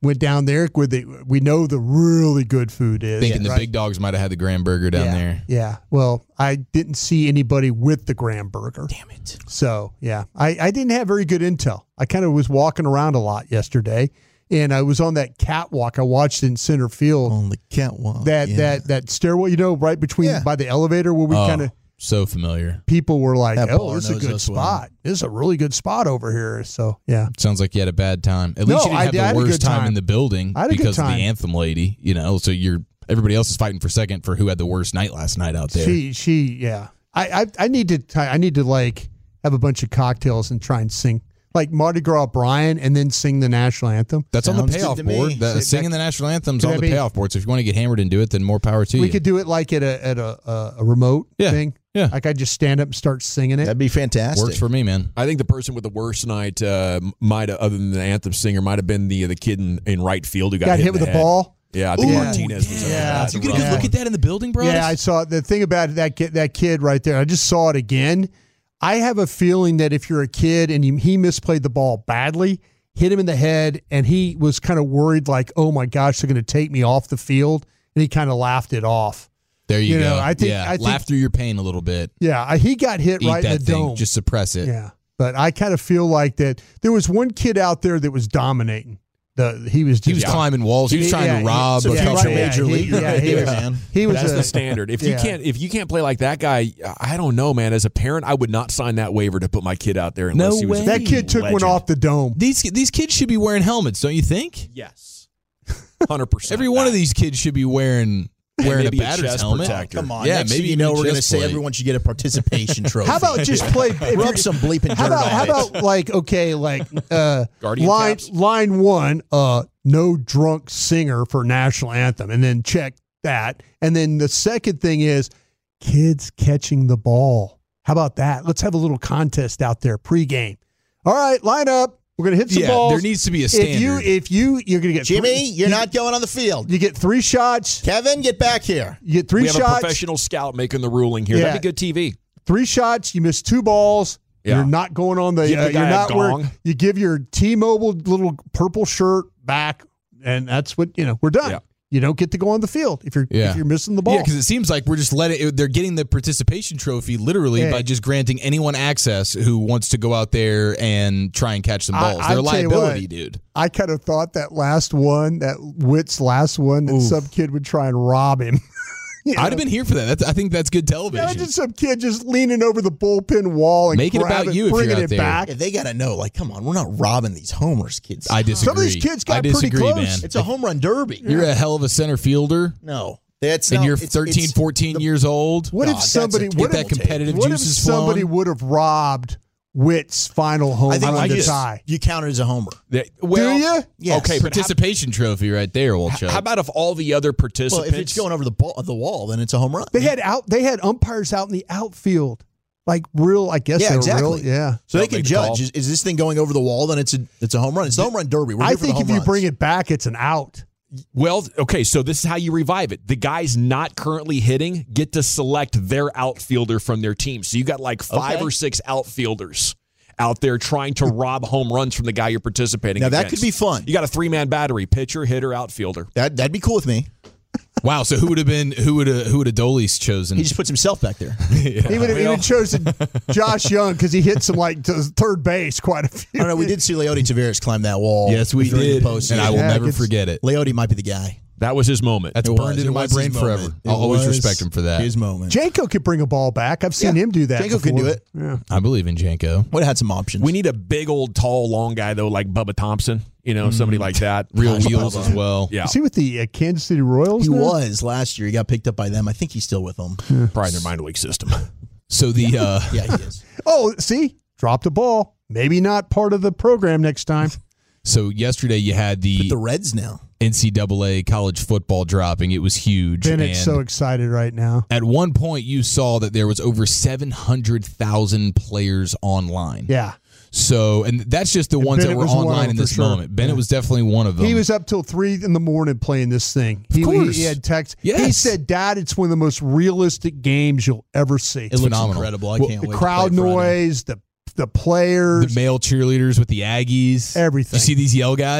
Speaker 11: went down there where they, we know the really good food is.
Speaker 12: Thinking the
Speaker 11: right?
Speaker 12: big dogs might have had the Graham Burger down
Speaker 11: yeah,
Speaker 12: there.
Speaker 11: Yeah. Well, I didn't see anybody with the Graham Burger.
Speaker 10: Damn it.
Speaker 11: So, yeah, I, I didn't have very good intel. I kind of was walking around a lot yesterday, and I was on that catwalk. I watched in center field.
Speaker 10: On the catwalk.
Speaker 11: That,
Speaker 10: yeah.
Speaker 11: that, that stairwell, you know, right between
Speaker 10: Yeah.
Speaker 11: by the elevator where we
Speaker 12: Oh,
Speaker 11: kind of.
Speaker 12: so familiar.
Speaker 11: People were like,
Speaker 10: That
Speaker 11: oh,
Speaker 10: bar
Speaker 11: this is a
Speaker 10: knows
Speaker 11: good
Speaker 10: us well.
Speaker 11: spot. This is a really good spot over here. So, yeah.
Speaker 12: Sounds like you had a bad time. At
Speaker 11: No,
Speaker 12: least you didn't
Speaker 11: I
Speaker 12: have
Speaker 11: did- I had
Speaker 12: the
Speaker 11: a
Speaker 12: worst
Speaker 11: good
Speaker 12: time.
Speaker 11: time.
Speaker 12: in the building
Speaker 11: I had a good
Speaker 12: because of the
Speaker 11: time.
Speaker 12: anthem lady, you know. So you're everybody else is fighting for second for who had the worst night last night out there.
Speaker 11: She, she, yeah. I, I, I need to, t- I need to like have a bunch of cocktails and try and sing like Mardi Gras Brian and then sing the national anthem.
Speaker 12: That's on the
Speaker 10: Sounds
Speaker 12: payoff
Speaker 10: good to me.
Speaker 12: board. The,
Speaker 11: That-
Speaker 12: singing the national anthem's
Speaker 11: Could
Speaker 12: on
Speaker 11: that
Speaker 12: the
Speaker 11: be-
Speaker 12: payoff board. So if you want to get hammered and do it, then more power to
Speaker 11: We
Speaker 12: you.
Speaker 11: could do it like at a at a a, a remote
Speaker 12: Yeah.
Speaker 11: thing.
Speaker 12: Yeah.
Speaker 11: Like I just stand up and start singing it.
Speaker 10: That'd be fantastic.
Speaker 12: Works for me, man.
Speaker 9: I think the person with the worst night uh, might have, other than the anthem singer, might have been the the kid in, in right field who got,
Speaker 11: Got
Speaker 9: hit,
Speaker 11: hit
Speaker 9: in
Speaker 11: with
Speaker 9: the
Speaker 11: the
Speaker 9: head.
Speaker 11: ball.
Speaker 9: Yeah, I think
Speaker 11: Ooh,
Speaker 9: Martinez was.
Speaker 11: yeah.
Speaker 9: Yeah,
Speaker 12: You get a good look at that in the building, bro.
Speaker 11: Yeah, I saw the thing about that kid, that kid right there. I just saw it again. I have a feeling that if you're a kid and he, he misplayed the ball badly, hit him in the head, and he was kind of worried, like, "Oh my gosh, they're going to take me off the field," and he kind of laughed it off.
Speaker 12: There you,
Speaker 11: You
Speaker 12: go.
Speaker 11: know, I think-
Speaker 12: yeah,
Speaker 11: I think-
Speaker 12: laugh through your pain a little bit.
Speaker 11: Yeah, I- he got hit
Speaker 12: Eat
Speaker 11: right in
Speaker 12: that
Speaker 11: the
Speaker 12: thing.
Speaker 11: dome.
Speaker 12: Just suppress it.
Speaker 11: Yeah, but I kind of feel like that there was one kid out there that was dominating. The he was just,
Speaker 12: He was climbing walls. He was trying
Speaker 11: yeah,
Speaker 12: to rob
Speaker 11: he-
Speaker 12: a
Speaker 11: yeah,
Speaker 12: couple.
Speaker 11: right, yeah,
Speaker 10: major
Speaker 11: he-
Speaker 10: leaguer
Speaker 11: yeah,
Speaker 10: right
Speaker 11: he
Speaker 10: there,
Speaker 11: was-
Speaker 10: man.
Speaker 11: He was
Speaker 9: That's
Speaker 11: a-
Speaker 9: the standard. If you
Speaker 11: yeah.
Speaker 9: can't if you can't play like that guy, I don't know, man. As a parent, I would not sign that waiver to put my kid out there unless
Speaker 12: No
Speaker 9: he was
Speaker 12: way.
Speaker 9: a
Speaker 11: That kid took one
Speaker 9: legend.
Speaker 11: off the dome.
Speaker 12: These these kids should be wearing helmets, don't you think?
Speaker 9: Yes, hundred percent.
Speaker 12: Every one of these kids should be wearing wearing a
Speaker 9: maybe a
Speaker 12: batter's
Speaker 9: chest
Speaker 12: helmet.
Speaker 9: protector.
Speaker 10: Come on.
Speaker 12: Yeah,
Speaker 10: Next
Speaker 12: maybe
Speaker 10: thing you
Speaker 12: even
Speaker 10: know
Speaker 12: a
Speaker 10: we're going to
Speaker 12: chest
Speaker 10: say
Speaker 12: plate.
Speaker 10: everyone should get a participation trophy.
Speaker 11: How about just play? if
Speaker 10: Rub
Speaker 11: you're-
Speaker 10: some bleeping dirt
Speaker 11: How about
Speaker 10: on
Speaker 11: how
Speaker 10: it.
Speaker 11: about like okay, like uh,
Speaker 9: Guardian
Speaker 11: line
Speaker 9: caps?
Speaker 11: line one, uh, no drunk singer for national anthem, and then check that, and then the second thing is kids catching the ball. How about that? Let's have a little contest out there pregame. All right, line up. We're gonna hit some
Speaker 12: Yeah,
Speaker 11: balls.
Speaker 12: there needs to be a
Speaker 11: If you
Speaker 12: standard.
Speaker 11: if you you're gonna get
Speaker 10: Jimmy,
Speaker 11: three,
Speaker 10: you're
Speaker 11: you,
Speaker 10: not going on the field.
Speaker 11: You get three shots.
Speaker 10: Kevin, get back here.
Speaker 11: You get three
Speaker 9: we have
Speaker 11: shots.
Speaker 9: a professional scout making the ruling here.
Speaker 11: Yeah.
Speaker 9: That'd be good T V.
Speaker 11: Three shots. You miss two balls.
Speaker 9: Yeah.
Speaker 11: You're not going on the.
Speaker 9: Give the
Speaker 11: uh,
Speaker 9: guy
Speaker 11: you're
Speaker 9: a
Speaker 11: not wearing.
Speaker 9: gong.
Speaker 11: You give your T-Mobile little purple shirt back, and that's what you know. We're done.
Speaker 9: Yeah.
Speaker 11: You don't get to go on the field if you're
Speaker 12: Yeah.
Speaker 11: if you're missing the ball.
Speaker 12: Yeah, because it seems like we're just letting they're getting the participation trophy literally
Speaker 11: Yeah.
Speaker 12: by just granting anyone access who wants to go out there and try and catch some
Speaker 11: I-
Speaker 12: balls.
Speaker 11: I'll
Speaker 12: They're
Speaker 11: tell you
Speaker 12: liability,
Speaker 11: what,
Speaker 12: dude.
Speaker 11: I kind of thought that last one, that Witt's last one, that some kid would try and rob him. You know?
Speaker 12: I'd have been here for that. That's, I think that's good television.
Speaker 11: Imagine some kid just leaning over the bullpen wall and
Speaker 12: Make it
Speaker 11: grab
Speaker 12: about you if
Speaker 11: bringing
Speaker 12: you're out
Speaker 11: it
Speaker 12: there.
Speaker 11: back.
Speaker 10: Yeah, they got to know, like, come on, we're not robbing these homers, kids.
Speaker 12: I disagree.
Speaker 11: Some of these kids got
Speaker 12: I
Speaker 11: pretty
Speaker 12: disagree,
Speaker 11: close.
Speaker 12: man.
Speaker 10: It's a home run derby.
Speaker 12: You're a hell of a center fielder,
Speaker 10: No. That's
Speaker 12: and
Speaker 10: not,
Speaker 12: you're
Speaker 10: it's-
Speaker 12: thirteen,
Speaker 10: it's-
Speaker 12: fourteen years old.
Speaker 11: What
Speaker 10: God,
Speaker 11: if
Speaker 10: that's
Speaker 11: somebody?
Speaker 10: a
Speaker 11: What
Speaker 12: Get
Speaker 11: if
Speaker 12: that competitive
Speaker 11: What if
Speaker 12: juices
Speaker 11: somebody
Speaker 12: flowing.
Speaker 11: would have robbed Witt's final home
Speaker 10: I think
Speaker 11: run
Speaker 10: you,
Speaker 11: to
Speaker 10: just,
Speaker 11: tie?
Speaker 10: you count it as a homer.
Speaker 9: That- well,
Speaker 11: Do you?
Speaker 10: Yes.
Speaker 9: Okay, but how,
Speaker 12: Participation trophy right there, old
Speaker 9: how about if all the other
Speaker 10: Well,
Speaker 9: participants?
Speaker 10: if it's going over the ball, the wall, then it's a home run.
Speaker 11: They had out. They had umpires out in the outfield, like real. I guess
Speaker 10: Yeah,
Speaker 11: they were
Speaker 10: exactly.
Speaker 11: real. Yeah.
Speaker 10: So they
Speaker 9: They'll
Speaker 10: can
Speaker 9: make the call.
Speaker 10: judge. Is, is this thing going over the wall? Then it's a it's a home run. It's the home run derby. We're
Speaker 11: I
Speaker 10: here for the
Speaker 11: think
Speaker 10: home
Speaker 11: if you
Speaker 10: runs.
Speaker 11: bring it back, it's an out.
Speaker 9: Well, okay, so this is how you revive it. The guys not currently hitting get to select their outfielder from their team. So you got like five
Speaker 10: Okay.
Speaker 9: or six outfielders out there trying to rob home runs from the guy you're participating
Speaker 10: Now, that
Speaker 9: against.
Speaker 10: could be fun.
Speaker 9: You got a three-man battery, pitcher, hitter, outfielder.
Speaker 10: that that'd be cool with me.
Speaker 12: Wow, so who would have been who would have who would have Dolis chosen?
Speaker 10: He just puts himself back there.
Speaker 11: He would have even chosen Josh Young because he hit some like to third base quite a few.
Speaker 10: I don't know. We did see Leody Taveras climb that wall.
Speaker 12: yes, we
Speaker 10: during the
Speaker 12: did,
Speaker 10: postseason.
Speaker 12: and I will
Speaker 11: Yeah,
Speaker 12: never
Speaker 11: it's-
Speaker 12: forget it.
Speaker 10: Leody might be the guy.
Speaker 9: That was his moment.
Speaker 12: That's
Speaker 10: It
Speaker 12: burned
Speaker 10: was.
Speaker 12: into
Speaker 10: It
Speaker 12: my
Speaker 10: was
Speaker 12: brain
Speaker 10: his
Speaker 12: forever.
Speaker 10: moment.
Speaker 12: I'll
Speaker 10: It
Speaker 12: always
Speaker 10: was
Speaker 12: respect him for that.
Speaker 10: His moment.
Speaker 11: Janko could bring a ball back. I've seen
Speaker 10: Yeah.
Speaker 11: him do that.
Speaker 10: Janko can
Speaker 11: before.
Speaker 10: do it.
Speaker 11: Yeah.
Speaker 12: I believe in Janko.
Speaker 10: Would have had some options.
Speaker 9: We need a big old tall long guy though, like Bubba Thompson. You know, somebody like that.
Speaker 12: Real
Speaker 10: Gosh,
Speaker 12: wheels
Speaker 10: Bubba.
Speaker 12: as well.
Speaker 9: Yeah,
Speaker 11: Is he with the uh, Kansas City Royals?
Speaker 10: He
Speaker 11: now?
Speaker 10: was last year. He got picked up by them. I think he's still with them.
Speaker 9: probably in their minor league system.
Speaker 12: So the uh,
Speaker 10: Yeah, he is.
Speaker 11: Oh, see, dropped a ball. Maybe not part of the program next time.
Speaker 12: so yesterday you had the,
Speaker 10: The Reds now.
Speaker 12: N C double A college football dropping. It was huge.
Speaker 11: Bennett's
Speaker 12: and
Speaker 11: so excited right now.
Speaker 12: at one point, you saw that there was over seven hundred thousand players online.
Speaker 11: Yeah.
Speaker 12: So, and that's just the
Speaker 11: And
Speaker 12: ones
Speaker 11: Bennett
Speaker 12: that were
Speaker 11: was one of
Speaker 12: online
Speaker 11: them
Speaker 12: in
Speaker 11: for
Speaker 12: this
Speaker 11: sure.
Speaker 12: moment. Bennett
Speaker 11: Yeah.
Speaker 12: was definitely one of them.
Speaker 11: He was up till three in the morning playing this thing. He,
Speaker 12: course.
Speaker 11: he had text. He
Speaker 12: Yes.
Speaker 11: said, "Dad, it's one of the most realistic games you'll ever see.
Speaker 10: It looks
Speaker 12: phenomenal.
Speaker 10: incredible. I
Speaker 12: Well,
Speaker 10: can't
Speaker 11: the
Speaker 10: wait.
Speaker 11: crowd
Speaker 10: to play Friday.
Speaker 11: noise, the the players,
Speaker 12: the male cheerleaders with the Aggies.
Speaker 11: everything.
Speaker 12: You see these yell guys?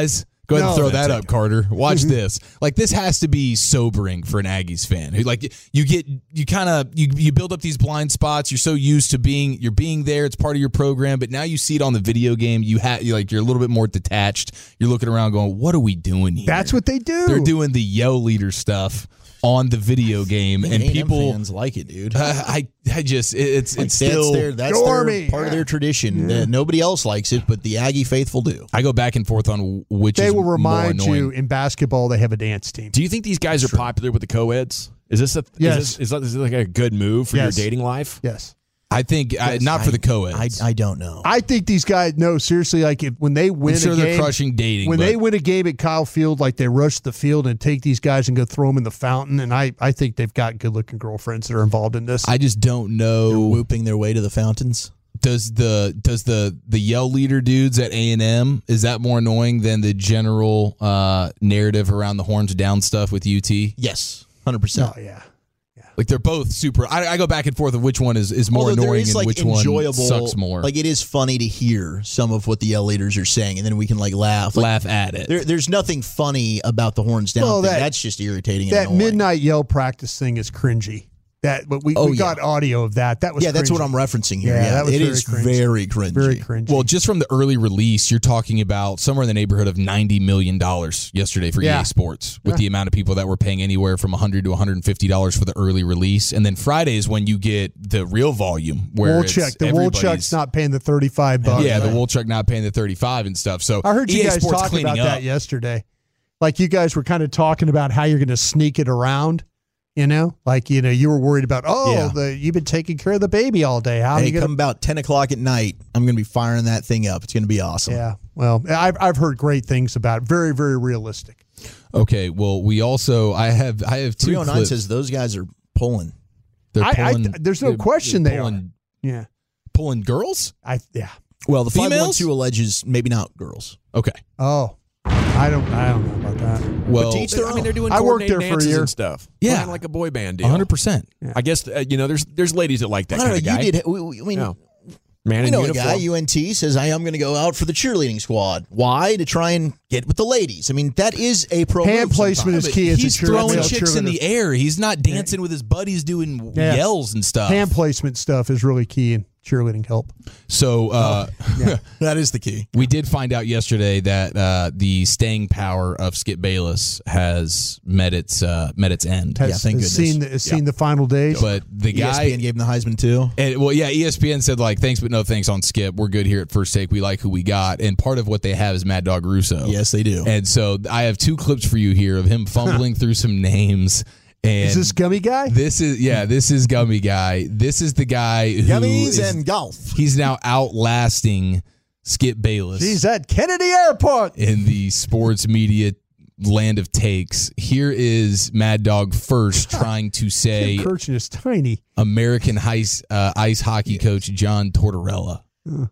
Speaker 12: Go ahead
Speaker 11: No.
Speaker 12: and throw that up, Carter. Watch this. Like, this has to be sobering for an Aggies fan. Who, like, you get, you kind of, you you build up these blind spots. You're so used to being, you're being there. It's part of your program. But now you see it on the video game. You have, like, you're a little bit more detached. You're looking around, going, "What are we doing here?"
Speaker 11: That's what they do.
Speaker 12: They're doing the yell leader stuff on the video game, and
Speaker 10: A and M
Speaker 12: people
Speaker 10: fans like it, dude.
Speaker 12: Uh, I, I just, it, it's,
Speaker 10: Like,
Speaker 12: it's still
Speaker 10: that's their, that's their, part of their tradition. Uh, nobody else likes it, but the Aggie faithful do.
Speaker 12: I go back and forth on which
Speaker 11: They
Speaker 12: is
Speaker 11: will remind
Speaker 12: more annoying.
Speaker 11: you in basketball they have a dance team.
Speaker 9: Do you think these guys are popular with the co-eds? Is this a
Speaker 11: Yes.
Speaker 9: is this, is this, is this like a good move for
Speaker 11: Yes.
Speaker 9: your dating life?
Speaker 11: Yes.
Speaker 12: I think I, not for the co-eds.
Speaker 10: I, I don't know.
Speaker 11: I think these guys, no, seriously, like if, when they win
Speaker 12: I'm sure
Speaker 11: a
Speaker 12: they're
Speaker 11: game,
Speaker 12: crushing dating.
Speaker 11: when
Speaker 12: but
Speaker 11: they win a game at Kyle Field, like they rush the field and take these guys and go throw them in the fountain. And I, I think they've got good looking girlfriends that are involved in this.
Speaker 12: I just don't know.
Speaker 10: They're whooping their way to the fountains.
Speaker 12: Does the does the the yell leader dudes at A and M, is that more annoying than the general uh, narrative around the horns down stuff with U T?
Speaker 10: Yes, one hundred percent.
Speaker 11: Oh, yeah.
Speaker 12: Like, they're both super. I, I go back and forth of which one is, is more
Speaker 10: Although there
Speaker 12: annoying
Speaker 10: is,
Speaker 12: and
Speaker 10: like,
Speaker 12: which
Speaker 10: enjoyable,
Speaker 12: one sucks more.
Speaker 10: Like, it is funny to hear some of what the yell leaders are saying, and then we can like laugh, like,
Speaker 12: laugh at it.
Speaker 10: There, there's nothing funny about the horns down
Speaker 11: Well,
Speaker 10: thing.
Speaker 11: that-
Speaker 10: That's just irritating.
Speaker 11: that
Speaker 10: and annoying.
Speaker 11: midnight yell practice thing is cringy. That, but we,
Speaker 10: Oh,
Speaker 11: we got
Speaker 10: yeah.
Speaker 11: audio of that. That was
Speaker 10: yeah, that's what
Speaker 11: cringy.
Speaker 10: I'm referencing here.
Speaker 11: Yeah,
Speaker 10: Yeah,
Speaker 11: that was
Speaker 10: it
Speaker 11: very
Speaker 10: is
Speaker 11: cringy.
Speaker 10: very cringy.
Speaker 11: Very cringy.
Speaker 12: Well, just from the early release, you're talking about somewhere in the neighborhood of ninety million dollars yesterday for
Speaker 11: Yeah.
Speaker 12: E A Sports, with
Speaker 11: Yeah.
Speaker 12: the amount of people that were paying anywhere from one hundred to one hundred fifty dollars for the early release. And then Friday is when you get the real volume, where it's
Speaker 11: Wolchuk. The
Speaker 12: everybody's-
Speaker 11: Wolchuk's not paying the thirty-five bucks.
Speaker 12: Yeah, the Wolchuk not paying the thirty-five and stuff. So
Speaker 11: I heard you
Speaker 12: E A
Speaker 11: guys
Speaker 12: Sports
Speaker 11: talking about
Speaker 12: cleaning
Speaker 11: that
Speaker 12: up.
Speaker 11: yesterday. Like you guys were kind of talking about how you're going to sneak it around. You know, like you know, you were worried about. Oh,
Speaker 10: Yeah.
Speaker 11: the, you've been taking care of the baby all day. How are
Speaker 10: Hey,
Speaker 11: you going
Speaker 10: come about ten o'clock at night. I'm going to be firing that thing up. It's going to be awesome.
Speaker 11: Yeah. Well, I've I've heard great things about it. Very very realistic.
Speaker 12: Okay, well, we also I have I have two
Speaker 10: three oh nine
Speaker 12: clips.
Speaker 10: says those guys are pulling.
Speaker 12: They're
Speaker 11: I, I,
Speaker 12: pulling.
Speaker 11: there's no
Speaker 12: they're-
Speaker 11: question
Speaker 12: they're
Speaker 11: they
Speaker 12: pulling,
Speaker 11: are. Yeah.
Speaker 12: pulling girls.
Speaker 11: I yeah.
Speaker 10: Well, the five one
Speaker 12: Females?
Speaker 10: two alleges maybe not girls.
Speaker 12: Okay.
Speaker 11: Oh, I don't I don't know about that.
Speaker 12: Well,
Speaker 10: to each their
Speaker 9: I mean,
Speaker 10: own.
Speaker 9: they're doing
Speaker 11: I worked
Speaker 9: coordinated
Speaker 11: there for a
Speaker 9: dances
Speaker 11: year.
Speaker 9: and stuff.
Speaker 12: Yeah.
Speaker 9: Playing like a boy band deal.
Speaker 12: one hundred percent.
Speaker 9: I guess uh, you know there's there's ladies that like that
Speaker 10: I don't
Speaker 9: kind
Speaker 10: know.
Speaker 9: of guy.
Speaker 10: You did. We, we, I mean,
Speaker 9: Yeah. Man
Speaker 10: we
Speaker 9: in
Speaker 10: know
Speaker 9: uniform.
Speaker 10: a guy. U N T says, "I am going to go out for the cheerleading squad. Why? To try and get with the ladies. I mean, that is a pro
Speaker 11: Hand
Speaker 10: move
Speaker 11: placement
Speaker 10: sometimes.
Speaker 11: is key as a
Speaker 12: He's
Speaker 11: cheer-
Speaker 12: throwing
Speaker 11: male
Speaker 12: chicks in
Speaker 11: cheerleader.
Speaker 12: the air. He's not dancing with his buddies doing
Speaker 11: Yeah.
Speaker 12: yells and stuff.
Speaker 11: Hand placement stuff is really key in cheerleading help.
Speaker 12: So uh,
Speaker 10: That is the key.
Speaker 12: we did find out yesterday that uh, the staying power of Skip Bayless has met its uh, met its end.
Speaker 11: Has,
Speaker 10: Yeah, thank
Speaker 11: has
Speaker 10: goodness.
Speaker 11: seen the, has seen the final days.
Speaker 12: But the
Speaker 10: E S P N
Speaker 12: guy,
Speaker 10: gave him the Heisman too.
Speaker 12: and, well, yeah, E S P N said like thanks but no thanks on Skip. We're good here at First Take. We like who we got, and part of what they have is Mad Dog Russo.
Speaker 10: Yes, they do.
Speaker 12: And so I have two clips for you here of him fumbling through some names. And
Speaker 11: is this gummy guy?
Speaker 12: This is yeah. This is Gummy Guy. This is the guy who
Speaker 10: Gummies
Speaker 12: is-
Speaker 10: and golf.
Speaker 12: he's now outlasting Skip Bayless
Speaker 11: He's at Kennedy Airport.
Speaker 12: in the sports media land of takes. Here is Mad Dog first trying to say
Speaker 11: Kim Kirchen is tiny.
Speaker 12: American ice uh, ice hockey coach John Tortorella.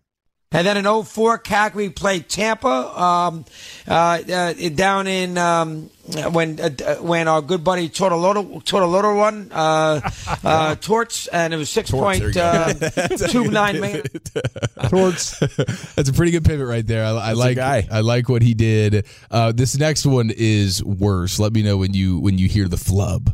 Speaker 13: And then in oh four, C A C, we played Tampa um, uh, uh, down in um, when uh, when our good buddy Tortoloto Tortoloto won uh, uh, Torts, and it was six point uh, two nine million.
Speaker 11: Torts.
Speaker 12: That's a pretty good pivot right there. I, I like
Speaker 9: guy.
Speaker 12: I like what he did. Uh, this next one is worse. Let me know when you when you hear the flub.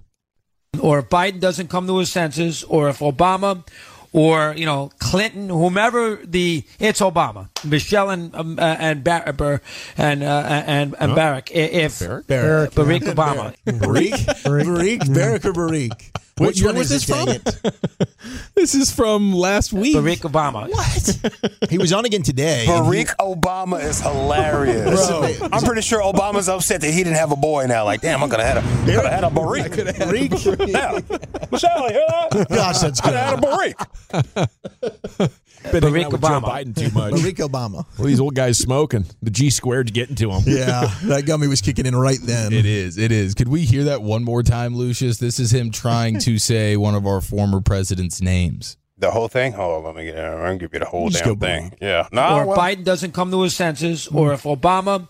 Speaker 13: Or if Biden doesn't come to his senses, or if Obama, or you know Clinton, whomever the it's Obama, Michelle and um, uh, and Bar- Bar- and uh, and and Barack. I- If
Speaker 9: Barrack?
Speaker 11: Barrack,
Speaker 13: Barack Obama,
Speaker 10: Barik, Barik, Barak or Barik.
Speaker 12: What
Speaker 10: Which
Speaker 12: year
Speaker 10: one
Speaker 12: was
Speaker 10: is
Speaker 12: this
Speaker 10: it,
Speaker 12: from?
Speaker 10: dang it?
Speaker 12: This is from last week.
Speaker 13: Barack Obama.
Speaker 10: What? He was on again today. and he-
Speaker 14: Barack Obama is hilarious.
Speaker 10: Bro.
Speaker 14: I'm pretty sure Obama's upset that he didn't have a boy now. Like, damn, I could have had a, could have had a Barack.
Speaker 10: Barik.
Speaker 14: Yeah. Michelle, you hear that?
Speaker 10: Gosh, that's
Speaker 14: Could
Speaker 10: good.
Speaker 14: have had a Barack.
Speaker 9: Been hanging out
Speaker 13: Barack
Speaker 9: with Joe
Speaker 13: Obama.
Speaker 9: Biden too much.
Speaker 10: Barack Obama.
Speaker 9: Well, these old guys smoking. The G squared's getting to them.
Speaker 10: Yeah, that gummy was kicking in right then.
Speaker 12: It is. It is. Could we hear that one more time, Lucius? This is him trying to say one of our former president's names.
Speaker 14: The whole thing? Hold on, let me get it. I'm going to give you the whole
Speaker 10: Just
Speaker 14: damn
Speaker 10: go
Speaker 14: thing.
Speaker 10: boom.
Speaker 14: Yeah. No,
Speaker 13: or if
Speaker 14: well,
Speaker 13: Biden doesn't come to his senses, or if Obama,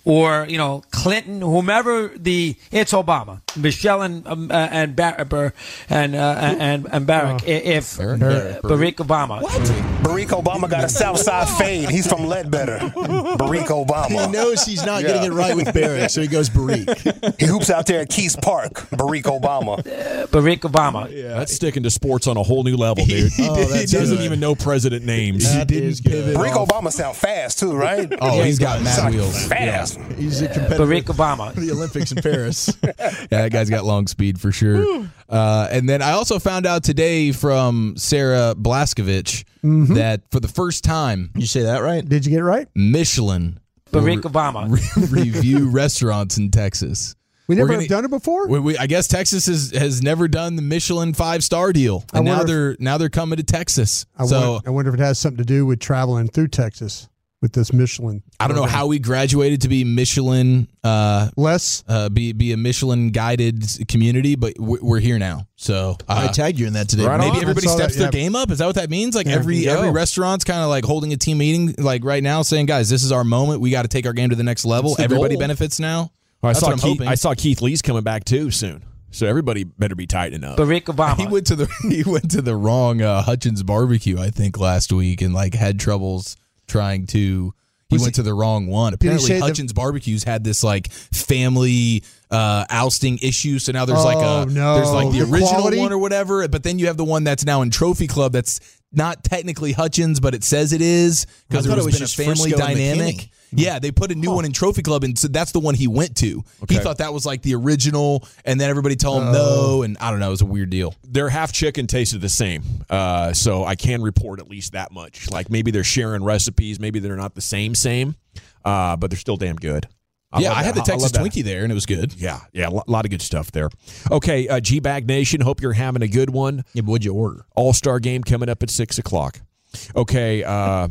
Speaker 13: or you know Clinton, whomever the it's Obama, Michelle and um, uh, and Bar- and, uh, and and Barack. Oh. If Bar- Bar- Barack Obama,
Speaker 14: what? Barack Obama got a Southside fade. He's from Ledbetter. Barack Obama.
Speaker 10: He knows he's not yeah. getting it right with Barack, so he goes Barack.
Speaker 14: He hoops out there at Keys Park. Barack Obama.
Speaker 13: Uh, Barack Obama.
Speaker 9: Yeah, that's sticking to sports on a whole new level, dude. He, oh, he doesn't even know president names.
Speaker 10: He didn't pivot.
Speaker 14: Barack off. Obama sound fast too, right?
Speaker 12: Oh, yeah, he's got mad wheels.
Speaker 14: Fast.
Speaker 10: Yeah. He's a competitor.
Speaker 13: Barack Obama.
Speaker 10: The Olympics in Paris.
Speaker 12: Yeah, that guy's got long speed for sure. Uh, and then I also found out today from Sarah Blaskovich mm-hmm. that for the first time,
Speaker 10: you say that right?
Speaker 11: Did you get it right?
Speaker 12: Michelin.
Speaker 13: Barack Obama.
Speaker 12: Re- review restaurants in Texas.
Speaker 11: We never
Speaker 12: gonna,
Speaker 11: have done it before.
Speaker 12: We, we, I guess Texas has, has never done the Michelin five star deal, and now they're if, now they're coming to Texas.
Speaker 11: I
Speaker 12: so
Speaker 11: wonder, I wonder if it has something to do with traveling through Texas with this Michelin.
Speaker 12: I don't know how we graduated to be Michelin uh,
Speaker 11: less
Speaker 12: uh, be be a Michelin guided community, but we're here now. So uh,
Speaker 10: I tagged you in that today.
Speaker 12: Right maybe on. everybody steps that, yeah. their game up. Is that what that means? Like yeah, every every restaurant's kind of like holding a team meeting, like right now, saying, "Guys, this is our moment. We got to take our game to the next level." The everybody goal. benefits now.
Speaker 9: Well, I That's saw what I'm Keith, I saw Keith Lee's coming back too soon, so everybody better be tightening up.
Speaker 13: Barack Obama.
Speaker 12: He went to the he went to the wrong uh, Hutchins barbecue, I think, last week, and like had troubles trying to. He Was went he, to the wrong one. Apparently, Hutchins the, Barbecues had this like family uh, ousting issue. So now there's
Speaker 11: oh,
Speaker 12: like a
Speaker 11: no.
Speaker 12: there's like the,
Speaker 11: the
Speaker 12: original
Speaker 11: quality?
Speaker 12: one or whatever, but then you have the one that's now in Trophy Club that's not technically Hutchins, but it says it is because there has been a family
Speaker 10: Frisco
Speaker 12: dynamic. Yeah, they put a new oh. one in Trophy Club, and so that's the one he went to. Okay. He thought that was like the original, and then everybody told him uh, no, and I don't know, it was a weird deal.
Speaker 9: Their half chicken tasted the same, uh, so I can report at least that much. Like maybe they're sharing recipes, maybe they're not the same same, uh, but they're still damn good.
Speaker 12: I yeah, I had the Texas Twinkie there, and it was good.
Speaker 9: Yeah, yeah, a lot of good stuff there. Okay, uh, G-Bag Nation, hope you're having a good one.
Speaker 10: Yeah, but what'd you order?
Speaker 9: All-Star game coming up at six o'clock. Okay, uh,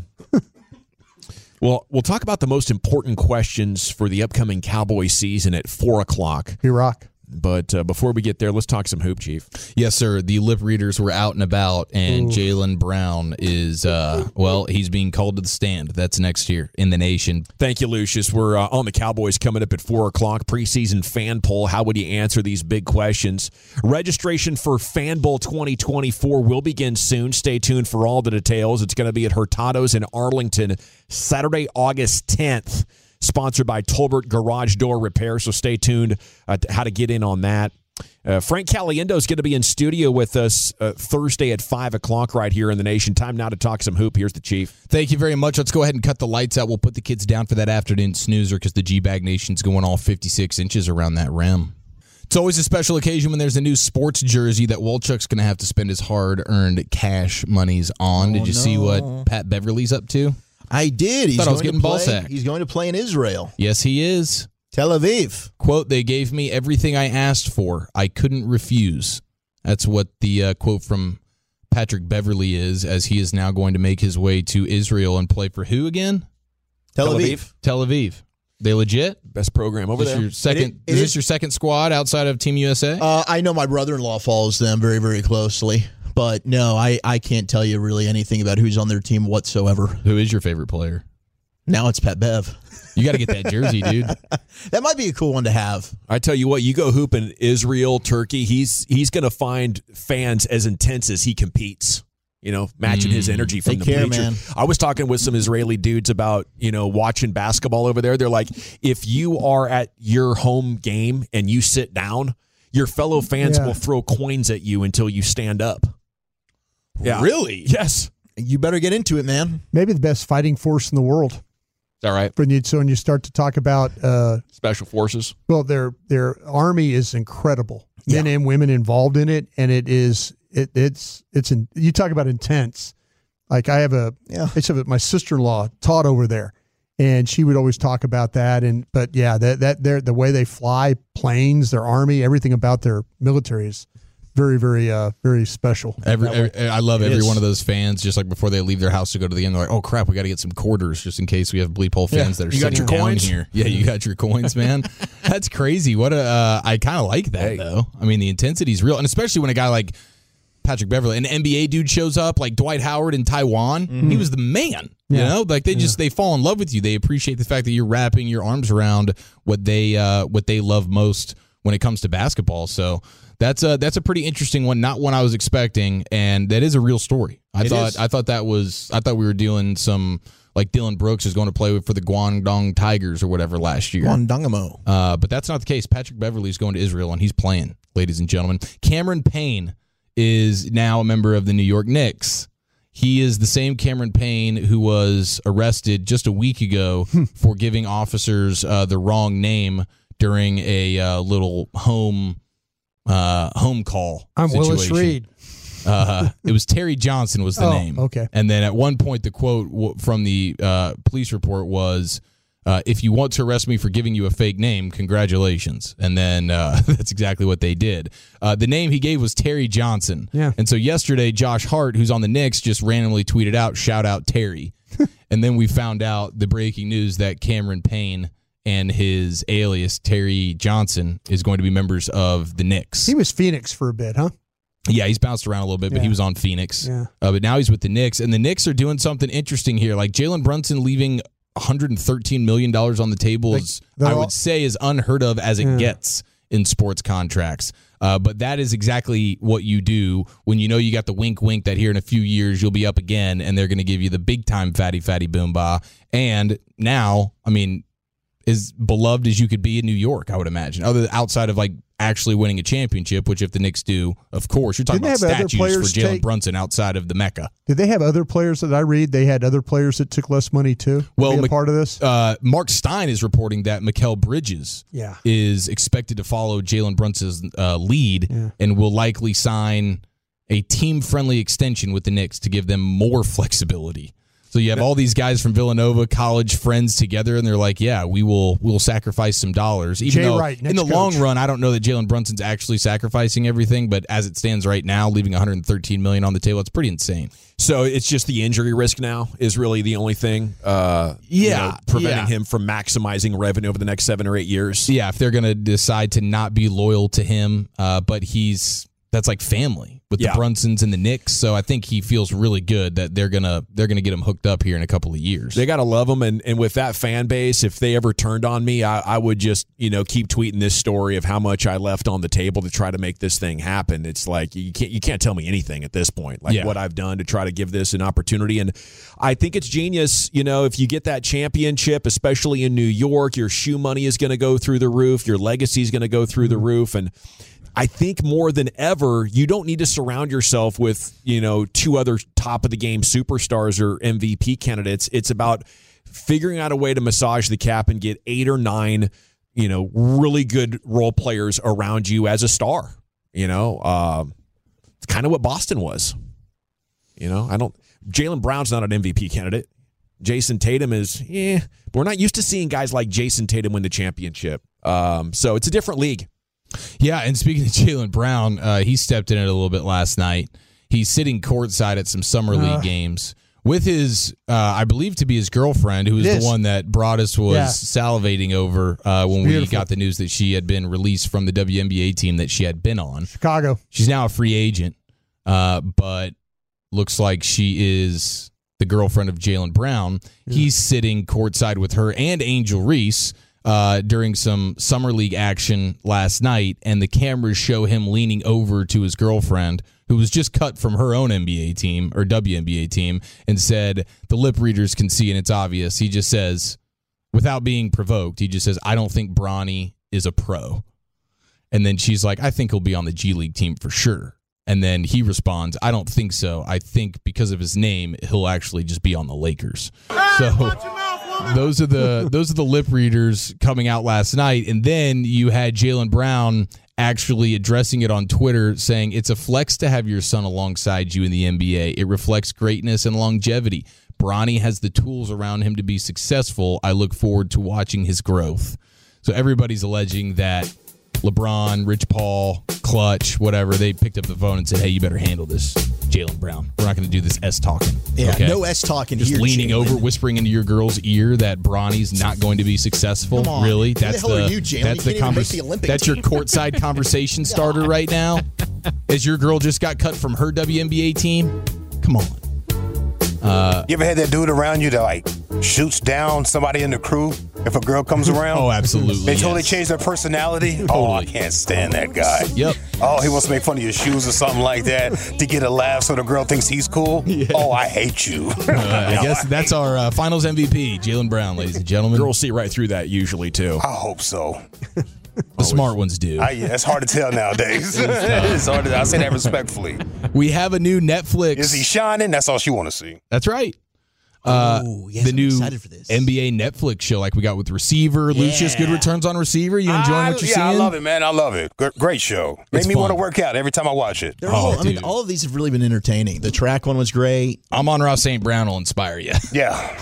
Speaker 9: well, we'll talk about the most important questions for the upcoming Cowboy season at four o'clock.
Speaker 11: You rock.
Speaker 9: But uh, before we get there, let's talk some hoop, Chief.
Speaker 12: Yes, sir. The lip readers were out and about, and Jaylen Brown is, uh, well, he's being called to the stand. That's next year in the nation.
Speaker 9: Thank you, Lucius. We're uh, on the Cowboys coming up at four o'clock. Preseason fan poll. How would you answer these big questions? Registration for Fan Bowl twenty twenty-four will begin soon. Stay tuned for all the details. It's going to be at Hurtado's in Arlington, Saturday, August tenth. Sponsored by Tolbert Garage Door Repair, so stay tuned uh, to how to get in on that. Uh, Frank Caliendo is going to be in studio with us uh, Thursday at five o'clock right here in the nation. Time now to talk some hoop. Here's the Chief.
Speaker 12: Thank you very much. Let's go ahead and cut the lights out. We'll put the kids down for that afternoon snoozer because the G-Bag Nation's going all fifty-six inches around that rim. It's always a special occasion when there's a new sports jersey that Wolchuk's going to have to spend his hard-earned cash monies on. Oh, Did you no. see what Pat Beverly's up to?
Speaker 10: I did. He's
Speaker 12: Thought
Speaker 10: going
Speaker 12: I was getting
Speaker 10: to play,
Speaker 12: ball sacked.
Speaker 10: He's going to play in Israel.
Speaker 12: Yes, he is.
Speaker 10: Tel Aviv.
Speaker 12: Quote, they gave me everything I asked for. I couldn't refuse. That's what the uh, quote from Patrick Beverly is, as he is now going to make his way to Israel and play for who again?
Speaker 10: Tel Aviv. Tel Aviv.
Speaker 12: Tel Aviv. They legit?
Speaker 9: Best program over
Speaker 12: is
Speaker 9: there.
Speaker 12: Your second, it, it
Speaker 10: is
Speaker 12: this
Speaker 10: is,
Speaker 12: your second squad outside of Team U S A?
Speaker 10: Uh, I know my brother-in-law follows them very, very closely. But no, I, I can't tell you really anything about who's on their team whatsoever.
Speaker 12: Who is your favorite player?
Speaker 10: Now it's Pat Bev.
Speaker 12: You got to get that jersey, dude.
Speaker 10: That might be a cool one to have.
Speaker 9: I tell you what, you go hoop in Israel, Turkey, he's he's going to find fans as intense as he competes. You know, matching mm, his energy from the
Speaker 10: care,
Speaker 9: bleacher.
Speaker 10: Man.
Speaker 9: I was talking with some Israeli dudes about, you know, watching basketball over there. They're like, if you are at your home game and you sit down, your fellow fans yeah. will throw coins at you until you stand up.
Speaker 10: Yeah. Really?
Speaker 9: Yes.
Speaker 10: You better get into it, man.
Speaker 11: Maybe the best fighting force in the world.
Speaker 9: All right.
Speaker 11: When you, so when you start to talk about uh,
Speaker 9: special forces,
Speaker 11: well, their their army is incredible, yeah. men and women involved in it, and it is it it's it's in, you talk about intense. Like I have a yeah, I have my sister-in-law taught over there, and she would always talk about that. And but yeah, that that their the way they fly planes, their army, everything about their military is very, very, uh, very special.
Speaker 12: Every, every I love every one of those fans. Just like before they leave their house to go to the game, they're like, "Oh crap, we got to get some quarters just in case we have Bleep Hole fans yeah. that are
Speaker 9: you got
Speaker 12: sitting
Speaker 9: your
Speaker 12: down
Speaker 9: coins
Speaker 12: here." Yeah, you got your coins, man. That's crazy. What a uh, I kind of like that hey. though. I mean, the intensity is real, and especially when a guy like Patrick Beverley. An N B A dude shows up like Dwight Howard in Taiwan. Mm-hmm. He was the man. You yeah. know, like they just yeah. they fall in love with you. They appreciate the fact that you're wrapping your arms around what they uh, what they love most when it comes to basketball. So that's a that's a pretty interesting one. Not one I was expecting, and that is a real story. I it thought is. I thought that was I thought we were doing some. Like Dylan Brooks is going to play for the Guangdong Tigers or whatever last year.
Speaker 10: Guangdongamo.
Speaker 12: Uh, but that's not the case. Patrick Beverley is going to Israel, and he's playing, ladies and gentlemen. Cameron Payne is now a member of the New York Knicks. He is the same Cameron Payne who was arrested just a week ago for giving officers uh, the wrong name during a uh, little home uh, home call
Speaker 11: I'm
Speaker 12: situation.
Speaker 11: Willis Reed.
Speaker 12: Uh, it was Terry Johnson was the
Speaker 11: oh,
Speaker 12: name.
Speaker 11: Okay.
Speaker 12: And then at one point, the quote w- from the uh, police report was, uh, if you want to arrest me for giving you a fake name, congratulations. And then uh, that's exactly what they did. Uh, the name he gave was Terry Johnson.
Speaker 11: Yeah.
Speaker 12: And so yesterday, Josh Hart, who's on the Knicks, just randomly tweeted out, shout out Terry. And then we found out the breaking news that Cameron Payne and his alias, Terry Johnson, is going to be members of the Knicks.
Speaker 11: He was Phoenix for a bit, huh?
Speaker 12: Yeah, he's bounced around a little bit, but
Speaker 11: yeah.
Speaker 12: he was on Phoenix.
Speaker 11: Yeah.
Speaker 12: Uh, but now he's with the Knicks, and the Knicks are doing something interesting here. Like Jalen Brunson leaving one hundred thirteen million dollars on the table
Speaker 11: like,
Speaker 12: is, I would all, say, as unheard of as it yeah. gets in sports contracts. Uh, but that is exactly what you do when you know you got the wink wink that here in a few years you'll be up again, and they're going to give you the big time fatty fatty boom bah. And now, I mean, as beloved as you could be in New York, I would imagine, other outside of like actually winning a championship, which if the Knicks do, of course, you're talking
Speaker 11: Didn't
Speaker 12: about statues for Jalen
Speaker 11: take,
Speaker 12: Brunson outside of the Mecca.
Speaker 11: Did they have other players that I read? They had other players that took less money too.
Speaker 12: Well,
Speaker 11: be a part of this.
Speaker 12: Uh, Mark Stein is reporting that Mikal Bridges
Speaker 11: yeah.
Speaker 12: is expected to follow Jalen Brunson's uh, lead
Speaker 11: yeah.
Speaker 12: and will likely sign a team-friendly extension with the Knicks to give them more flexibility. So you have all these guys from Villanova, college friends together, and they're like, yeah, we will we'll sacrifice some dollars. Even
Speaker 11: Jay
Speaker 12: though
Speaker 11: Wright,
Speaker 12: in the
Speaker 11: coach.
Speaker 12: long run, I don't know that Jalen Brunson's actually sacrificing everything, but as it stands right now, leaving one hundred thirteen million dollars on the table, it's pretty insane.
Speaker 15: So it's just the injury risk now is really the only thing uh,
Speaker 12: yeah,
Speaker 15: you know, preventing
Speaker 12: yeah.
Speaker 15: him from maximizing revenue over the next seven or eight years.
Speaker 12: Yeah, if they're going to decide to not be loyal to him, uh, but he's that's like family with
Speaker 15: yeah.
Speaker 12: the Brunsons and the Knicks. So I think he feels really good that they're gonna they're gonna get him hooked up here in a couple of years.
Speaker 15: They gotta love him, and, and with that fan base, if they ever turned on me, I, I would just you know keep tweeting this story of how much I left on the table to try to make this thing happen. It's like you can't you can't tell me anything at this point, like
Speaker 12: yeah.
Speaker 15: what I've done to try to give this an opportunity. And I think it's genius. You know, if you get that championship, especially in New York, your shoe money is going to go through the roof, your legacy is going to go through the roof, and I think more than ever, you don't need to surround yourself with, you know, two other top of the game superstars or M V P candidates. It's about figuring out a way to massage the cap and get eight or nine, you know, really good role players around you as a star. You know, uh, it's kind of what Boston was. You know, I don't. Jaylen Brown's not an M V P candidate. Jason Tatum is, yeah, but we're not used to seeing guys like Jason Tatum win the championship. Um, so it's a different league.
Speaker 12: Yeah, and speaking of Jaylen Brown, uh, he stepped in it a little bit last night. He's sitting courtside at some summer league uh, games with his, uh, I believe to be his girlfriend, who was the one that Broadus was yeah. salivating over uh, when we got the news that she had been released from the W N B A team that she had been on.
Speaker 11: Chicago.
Speaker 12: She's now a free agent, uh, but looks like she is the girlfriend of Jaylen Brown. Yeah. He's sitting courtside with her and Angel Reese Uh, during some summer league action last night, and the cameras show him leaning over to his girlfriend, who was just cut from her own N B A team or W N B A team, and said, the lip readers can see and it's obvious. He just says, without being provoked, he just says, I don't think Bronny is a pro. And then she's like, I think he'll be on the G League team for sure. And then he responds, I don't think so. I think because of his name, he'll actually just be on the Lakers. So those are the those are the lip readers coming out last night. And then you had Jaylen Brown actually addressing it on Twitter, saying it's a flex to have your son alongside you in the N B A. It reflects greatness and longevity. Bronny has the tools around him to be successful. I look forward to watching his growth. So everybody's alleging that LeBron, Rich Paul, Clutch, whatever, they picked up the phone and said, hey, you better handle this, Jaylen Brown. We're not going to do this S-talking.
Speaker 10: Yeah,
Speaker 12: okay?
Speaker 10: no S-talking
Speaker 12: Just
Speaker 10: here,
Speaker 12: leaning
Speaker 10: Jaylen.
Speaker 12: over, whispering into your girl's ear that Bronny's not going to be successful.
Speaker 10: Come on.
Speaker 12: Really?
Speaker 10: Who
Speaker 12: That's
Speaker 10: the hell
Speaker 12: the,
Speaker 10: are you, Jaylen?
Speaker 12: That's
Speaker 10: You
Speaker 12: the
Speaker 10: can't even make
Speaker 12: convers-
Speaker 10: the Olympic
Speaker 12: That's
Speaker 10: team.
Speaker 12: your courtside conversation starter right now? As your girl just got cut from her W N B A team? Come on. Uh,
Speaker 14: you ever had that dude around you that like shoots down somebody in the crew if a girl comes around?
Speaker 12: Oh, absolutely.
Speaker 14: They totally
Speaker 12: yes.
Speaker 14: change their personality. Totally. Oh, I can't stand that guy.
Speaker 12: Yep.
Speaker 14: Oh, he wants to make fun of your shoes or something like that to get a laugh so the girl thinks he's cool. Yeah. Oh, I hate you.
Speaker 12: Uh, I guess that's our uh, finals M V P, Jaylen Brown, ladies and gentlemen.
Speaker 15: Girls see right through that usually, too.
Speaker 14: I hope so.
Speaker 12: The Always. Smart ones do.
Speaker 14: I, yeah, it's hard to tell nowadays. It's hard to, I say that respectfully.
Speaker 12: We have a new Netflix.
Speaker 14: Is he shining? That's all she want to see.
Speaker 12: That's right. Uh,
Speaker 10: oh, yes,
Speaker 12: the
Speaker 10: I'm
Speaker 12: new
Speaker 10: excited for this.
Speaker 12: N B A Netflix show like we got with Receiver. Yeah. Lucius, good returns on Receiver. You enjoying
Speaker 14: I,
Speaker 12: what you're
Speaker 14: yeah,
Speaker 12: seeing?
Speaker 14: I love it, man. I love it. G- great show. Made
Speaker 12: It's
Speaker 14: me
Speaker 12: fun.
Speaker 14: want to work out every time I watch it.
Speaker 10: They're
Speaker 12: Oh,
Speaker 10: all, I mean,
Speaker 12: dude.
Speaker 10: all of these have really been entertaining. The track one was great.
Speaker 12: Amon-Ra Saint Brown will inspire you.
Speaker 14: Yeah.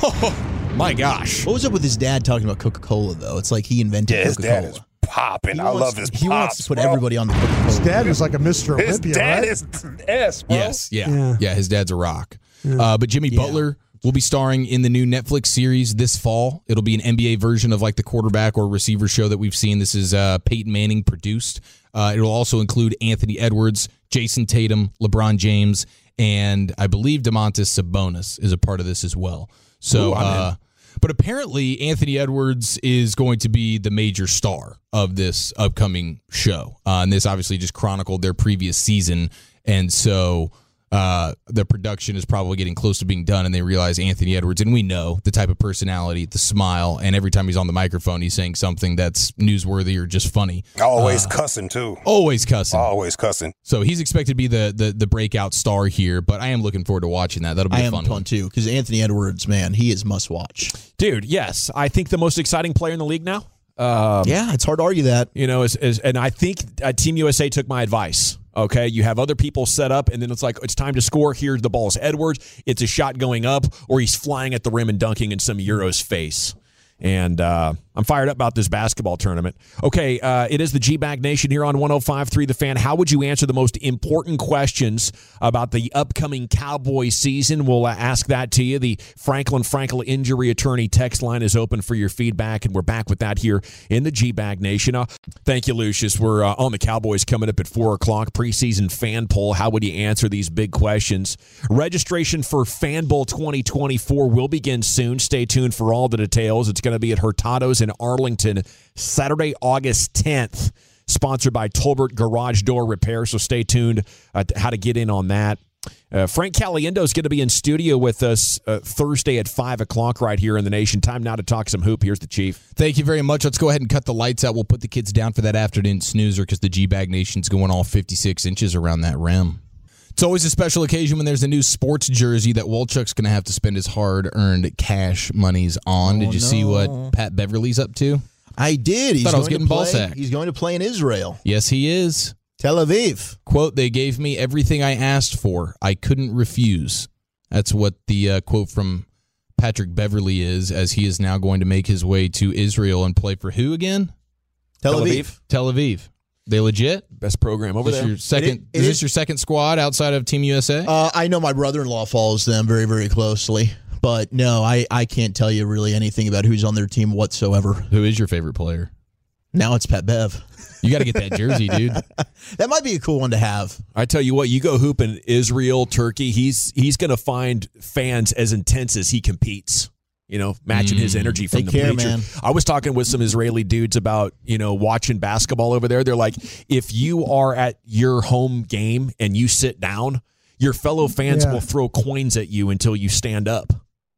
Speaker 12: My gosh.
Speaker 10: What was up with his dad talking about Coca-Cola, though? It's like he invented
Speaker 14: Yeah, his
Speaker 10: Coca-Cola.
Speaker 14: dad is popping.
Speaker 10: He
Speaker 14: I
Speaker 10: wants-
Speaker 14: love his
Speaker 10: He
Speaker 14: pops,
Speaker 10: wants to put
Speaker 14: bro.
Speaker 10: everybody on the Coca-Cola.
Speaker 11: His dad was like a Mister
Speaker 14: His
Speaker 11: Olympia,
Speaker 14: dad
Speaker 11: right?
Speaker 14: is S, bro.
Speaker 12: Yes, yeah.
Speaker 11: Yeah.
Speaker 12: yeah. His dad's a rock. Uh, but Jimmy Butler will be starring in the new Netflix series this fall. It'll be an N B A version of like the quarterback or receiver show that we've seen. This is uh, Peyton Manning produced. Uh, it'll also include Anthony Edwards, Jason Tatum, LeBron James, and I believe Domantas Sabonis is a part of this as well. So,
Speaker 15: Ooh, I'm in.
Speaker 12: uh, but apparently Anthony Edwards is going to be the major star of this upcoming show. Uh, and this obviously just chronicled their previous season. And so uh, the production is probably getting close to being done, and they realize Anthony Edwards, and we know the type of personality, the smile, and every time he's on the microphone, he's saying something that's newsworthy or just funny.
Speaker 14: Always
Speaker 12: Uh,
Speaker 14: cussing, too.
Speaker 12: Always cussing.
Speaker 14: Always cussing.
Speaker 12: So he's expected to be the, the the breakout star here, but I am looking forward to watching that. That'll be
Speaker 10: I
Speaker 12: a
Speaker 10: am
Speaker 12: fun
Speaker 10: fun
Speaker 12: one.
Speaker 10: too, because Anthony Edwards, man, he is must watch.
Speaker 15: Dude, yes. I think the most exciting player in the league now. Um,
Speaker 10: Yeah, it's hard to argue that.
Speaker 15: You know, is, is, and I think uh, Team U S A took my advice. Okay, you have other people set up, and then it's like, it's time to score. Here's the ball. It's Edwards. It's a shot going up, or he's flying at the rim and dunking in some Euro's face. And uh, I'm fired up about this basketball tournament. Okay, uh, it is the G-Bag Nation here on one oh five point three The Fan. How would you answer the most important questions about the upcoming Cowboy season? We'll uh, ask that to you. The Franklin Frankel Injury Attorney text line is open for your feedback, and we're back with that here in the G-Bag Nation. Uh, thank you, Lucius. We're uh, on the Cowboys coming up at four o'clock. Preseason fan poll. How would you answer these big questions? Registration for Fan Bowl twenty twenty-four will begin soon. Stay tuned for all the details. It's going to be at Hurtado's in Arlington, Saturday, August tenth, sponsored by Tolbert Garage Door Repair. So stay tuned uh, to how to get in on that. Uh, Frank Caliendo is going to be in studio with us uh, Thursday at five o'clock right here in the Nation. Time now to talk some hoop. Here's the Chief.
Speaker 12: Thank you very much. Let's go ahead and cut the lights out. We'll put the kids down for that afternoon snoozer because the G-Bag Nation's going all fifty-six inches around that rim. It's always a special occasion when there's a new sports jersey that Wolchuk's going to have to spend his hard-earned cash monies on.
Speaker 10: Oh,
Speaker 12: Did you
Speaker 10: no.
Speaker 12: see what Pat Beverly's up to?
Speaker 10: I did. He's
Speaker 12: Thought I was
Speaker 10: going
Speaker 12: getting
Speaker 10: to
Speaker 12: ball
Speaker 10: play.
Speaker 12: sacked.
Speaker 10: He's going to play in Israel,
Speaker 12: Yes, he is.
Speaker 10: Tel Aviv.
Speaker 12: Quote, they gave me everything I asked for. I couldn't refuse. That's what the uh, quote from Patrick Beverly is, as he is now going to make his way to Israel and play for who again?
Speaker 10: Tel Aviv.
Speaker 12: Tel Aviv. They legit?
Speaker 15: Best program over
Speaker 12: Is this
Speaker 15: there.
Speaker 12: your second?
Speaker 10: It- it
Speaker 12: is
Speaker 10: is-
Speaker 12: this your second squad outside of Team U S A?
Speaker 10: Uh, I know my brother-in-law follows them very, very closely. But no, I, I can't tell you really anything about who's on their team whatsoever.
Speaker 12: Who is your favorite player?
Speaker 10: Now it's Pat Bev.
Speaker 12: You got to get that jersey, dude.
Speaker 10: That might be a cool one to have.
Speaker 15: I tell you what, you go hoop in Israel, Turkey, he's he's going to find fans as intense as he competes. You know, matching his energy from
Speaker 10: Take
Speaker 15: the
Speaker 10: care,
Speaker 15: bleacher.
Speaker 10: man.
Speaker 15: I was talking with some Israeli dudes about, you know, watching basketball over there. They're like, if you are at your home game and you sit down, your fellow fans
Speaker 11: Yeah.
Speaker 15: will throw coins at you until you stand up.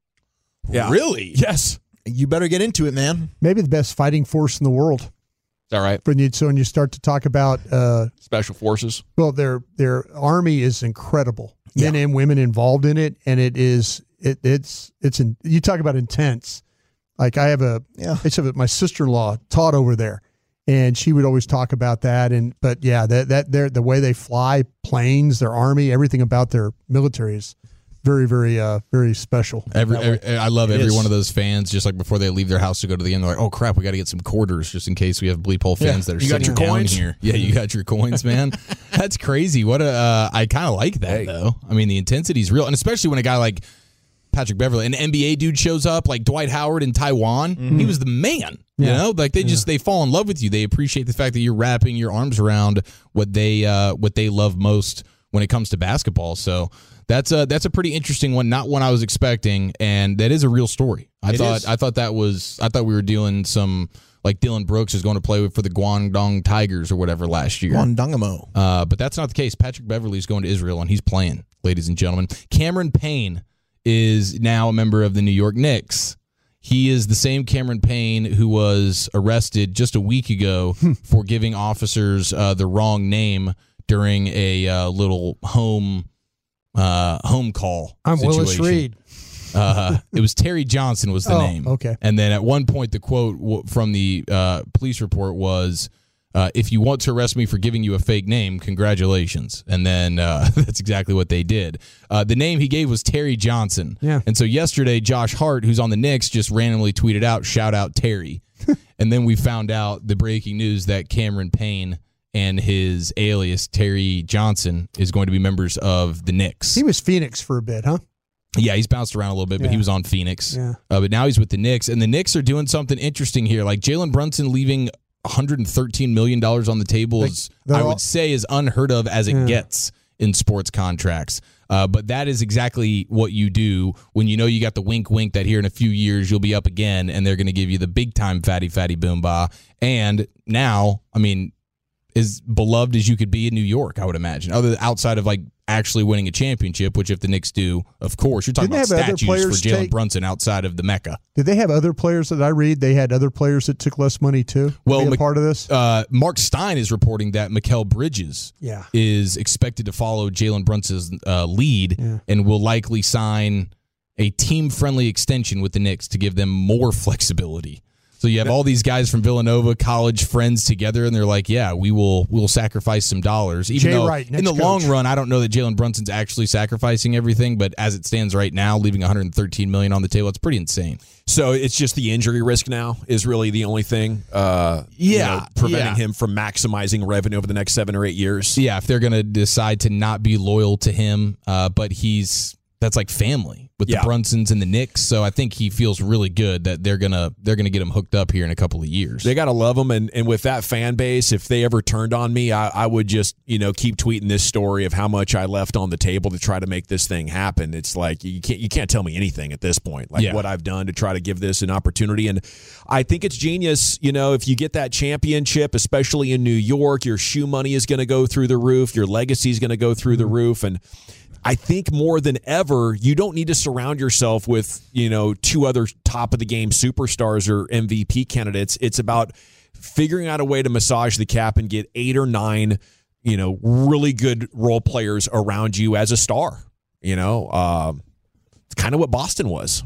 Speaker 15: Yeah.
Speaker 12: Really?
Speaker 15: Yes.
Speaker 10: You better get into it, man.
Speaker 11: Maybe the best fighting force in the world.
Speaker 15: All right.
Speaker 11: When you, so when you start to talk about, uh,
Speaker 15: Special forces.
Speaker 11: well, their their army is incredible, men
Speaker 10: Yeah.
Speaker 11: and women involved in it, and it is it it's it's in, you talk about intense. Like I have a,
Speaker 10: Yeah.
Speaker 11: I have a, my sister-in-law taught over there, and she would always talk about that. And but yeah, that that they're, the way they fly planes, their army, everything about their military is very very uh very special.
Speaker 12: Every,
Speaker 11: That way.
Speaker 12: every- I love
Speaker 10: It
Speaker 12: every
Speaker 10: is.
Speaker 12: one of those fans. Just like before they leave their house to go to the game, they're like, "Oh crap, we got to get some quarters just in case we have bleep hole fans
Speaker 15: Yeah.
Speaker 12: that are
Speaker 15: You got
Speaker 12: sitting
Speaker 15: your
Speaker 12: down
Speaker 15: coins?
Speaker 12: here." Yeah, you got your coins, man. That's crazy. What a uh, I kind of like that
Speaker 15: Hey.
Speaker 12: though. I mean, the intensity's real, and especially when a guy like Patrick Beverley. An N B A dude shows up, like Dwight Howard in Taiwan. Mm-hmm. He was the man. You yeah. know, like they just yeah. they fall in love with you. They appreciate the fact that you're wrapping your arms around what they uh, what they love most when it comes to basketball. So that's a that's a pretty interesting one. Not one I was expecting, and that is a real story. I it thought is. I thought that was I thought we were doing some. Like Dylan Brooks is going to play for the Guangdong Tigers or whatever last year.
Speaker 10: Guangdongamo.
Speaker 12: Uh, but that's not the case. Patrick Beverley is going to Israel, and he's playing, ladies and gentlemen. Cameron Payne is now a member of the New York Knicks. He is the same Cameron Payne who was arrested just a week ago for giving officers uh, the wrong name during a uh, little home uh, home call
Speaker 11: I'm
Speaker 12: situation.
Speaker 11: Willis Reed.
Speaker 12: Uh, it was Terry Johnson was the
Speaker 11: oh,
Speaker 12: name.
Speaker 11: Okay.
Speaker 12: And then at one point, the quote w- from the uh, police report was, uh, if you want to arrest me for giving you a fake name, congratulations. And then uh, that's exactly what they did. Uh, the name he gave was Terry Johnson.
Speaker 11: Yeah.
Speaker 12: And so yesterday, Josh Hart, who's on the Knicks, just randomly tweeted out, shout out Terry. And then we found out the breaking news that Cameron Payne and his alias, Terry Johnson, is going to be members of the Knicks.
Speaker 11: He was Phoenix for a bit, huh?
Speaker 12: Yeah, he's bounced around a little bit, but
Speaker 11: yeah.
Speaker 12: he was on Phoenix.
Speaker 11: Yeah.
Speaker 12: Uh, but now he's with the Knicks, and the Knicks are doing something interesting here. Like Jalen Brunson leaving one hundred thirteen million dollars on the table
Speaker 11: they,
Speaker 12: is, I would all, say, as unheard of as it yeah. gets in sports contracts. Uh, but that is exactly what you do when you know you got the wink wink that here in a few years you'll be up again, and they're going to give you the big time fatty fatty boom bah. And now, I mean, as beloved as you could be in New York, I would imagine, other outside of like actually winning a championship, which if the Knicks do, of course, you're talking
Speaker 11: Didn't
Speaker 12: about statues for Jalen
Speaker 11: take,
Speaker 12: Brunson outside of the Mecca.
Speaker 11: Did they have other players that I read? They had other players that took less money too.
Speaker 12: Well,
Speaker 11: be a
Speaker 12: Mc,
Speaker 11: part of this.
Speaker 12: Uh, Mark Stein is reporting that Mikal Bridges
Speaker 11: yeah.
Speaker 12: is expected to follow Jalen Brunson's uh, lead
Speaker 11: yeah.
Speaker 12: and will likely sign a team-friendly extension with the Knicks to give them more flexibility. So you have all these guys from Villanova, college friends together, and they're like, "Yeah, we will we'll sacrifice some dollars." Even
Speaker 11: Jay
Speaker 12: though
Speaker 11: Wright,
Speaker 12: in the
Speaker 11: coach.
Speaker 12: long run, I don't know that Jalen Brunson's actually sacrificing everything, but as it stands right now, leaving one hundred thirteen million dollars on the table, it's pretty insane.
Speaker 15: So it's just the injury risk now is really the only thing, uh,
Speaker 12: yeah,
Speaker 15: you know, preventing
Speaker 12: yeah.
Speaker 15: him from maximizing revenue over the next seven or eight years.
Speaker 12: Yeah, if they're going to decide to not be loyal to him, uh, but he's that's like family with
Speaker 15: yeah.
Speaker 12: the Brunsons and the Knicks. So I think he feels really good that they're gonna they're gonna get him hooked up here in a couple of years.
Speaker 15: They gotta love him, and, and with that fan base, if they ever turned on me, I, I would just you know keep tweeting this story of how much I left on the table to try to make this thing happen. It's like you can't you can't tell me anything at this point, like
Speaker 12: yeah.
Speaker 15: what I've done to try to give this an opportunity. And I think it's genius. You know, if you get that championship, especially in New York, your shoe money is going to go through the roof. Your legacy is going to go through the roof, and I think more than ever, you don't need to surround yourself with, you know, two other top of the game superstars or M V P candidates. It's about figuring out a way to massage the cap and get eight or nine, you know, really good role players around you as a star. You know, um, it's kind of what Boston was.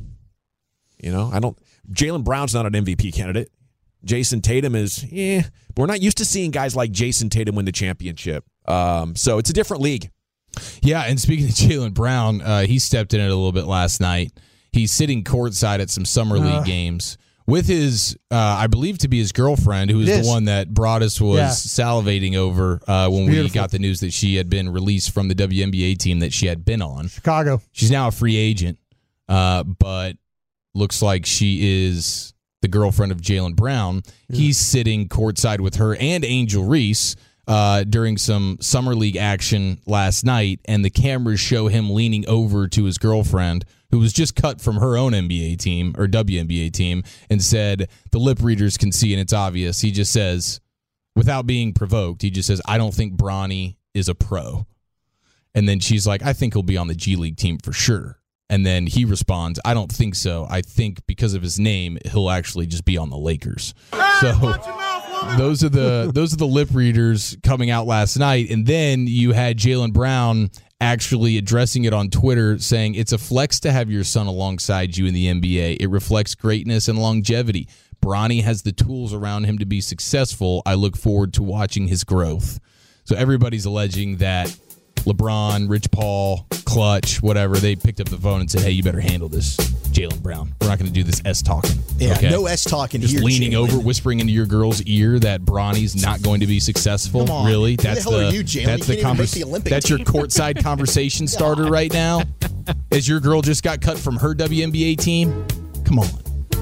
Speaker 15: You know, I don't. Jaylen Brown's not an M V P candidate. Jason Tatum is, yeah. We're not used to seeing guys like Jason Tatum win the championship. Um, so it's a different league.
Speaker 12: Yeah, and speaking of Jaylen Brown, uh, he stepped in it a little bit last night. He's sitting courtside at some summer league uh, games with his, uh, I believe to be his girlfriend, who is the one that Broadus was yeah. salivating over uh, when we got the news that she had been released from the W N B A team that she had been on.
Speaker 11: Chicago.
Speaker 12: She's now a free agent, uh, but looks like she is the girlfriend of Jaylen Brown. Yeah. He's sitting courtside with her and Angel Reese Uh, during some summer league action last night, and the cameras show him leaning over to his girlfriend, who was just cut from her own N B A team or W N B A team, and said, the lip readers can see and it's obvious. He just says, without being provoked, he just says, I don't think Bronny is a pro. And then she's like, I think he'll be on the G League team for sure. And then he responds, I don't think so. I think because of his name, he'll actually just be on the Lakers. So those are the those are the lip readers coming out last night. And then you had Jaylen Brown actually addressing it on Twitter, saying it's a flex to have your son alongside you in the N B A. It reflects greatness and longevity. Bronny has the tools around him to be successful. I look forward to watching his growth. So everybody's alleging that LeBron, Rich Paul, clutch, whatever. They picked up the phone and said, hey, you better handle this, Jaylen Brown. We're not going to do this S talking.
Speaker 10: Yeah,
Speaker 12: okay?
Speaker 10: no S talking
Speaker 12: Just
Speaker 10: here,
Speaker 12: leaning
Speaker 10: Jaylen.
Speaker 12: over, whispering into your girl's ear that Bronny's not going to be successful.
Speaker 10: Come on.
Speaker 12: Really?
Speaker 10: Who the
Speaker 12: That's
Speaker 10: hell
Speaker 12: the,
Speaker 10: are you, Jaylen?
Speaker 12: That's
Speaker 10: You
Speaker 12: the
Speaker 10: can't even make
Speaker 12: convers-
Speaker 10: the Olympic
Speaker 12: That's
Speaker 10: team.
Speaker 12: your courtside conversation starter right now? As your girl just got cut from her W N B A team? Come on.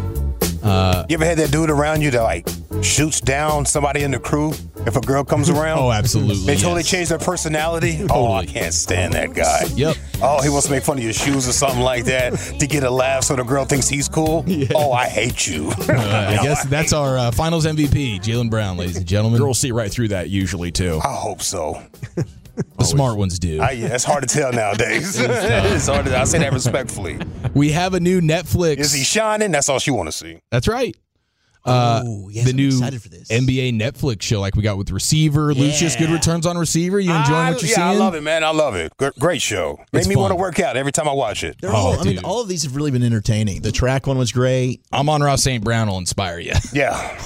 Speaker 12: Uh,
Speaker 14: You ever had that dude around you that like shoots down somebody in the crew if a girl comes around?
Speaker 12: Oh, absolutely,
Speaker 14: They totally
Speaker 12: yes.
Speaker 14: change their personality. Oh, I can't stand that guy.
Speaker 12: Yep.
Speaker 14: Oh, he wants to make fun of your shoes or something like that to get a laugh so the girl thinks he's cool. Oh, I hate you.
Speaker 12: uh, I guess that's our uh, finals M V P, Jaylen Brown, ladies and gentlemen.
Speaker 15: Girls see right through that usually, too.
Speaker 14: I hope so.
Speaker 12: The smart ones do.
Speaker 14: I, yeah, it's hard to tell nowadays. It's hard to, I say that respectfully.
Speaker 12: We have a new Netflix.
Speaker 14: Is he shining? That's all she want to see.
Speaker 12: That's right. Uh,
Speaker 10: Oh, yes,
Speaker 12: the
Speaker 10: I'm
Speaker 12: new
Speaker 10: excited for this.
Speaker 12: N B A Netflix show, like we got with Receiver. Lucius, good returns on Receiver. You enjoying
Speaker 14: I,
Speaker 12: what you're
Speaker 14: yeah,
Speaker 12: seeing?
Speaker 14: I love it, man. I love it. G- Great show. Made
Speaker 12: It's
Speaker 14: me want to
Speaker 12: fun.
Speaker 14: work out every time I watch it.
Speaker 10: They're all,
Speaker 12: Oh,
Speaker 10: I mean,
Speaker 12: dude.
Speaker 10: all of these have really been entertaining. The track one was great.
Speaker 12: Amon-Ra Saint Brown will inspire you.
Speaker 14: Yeah.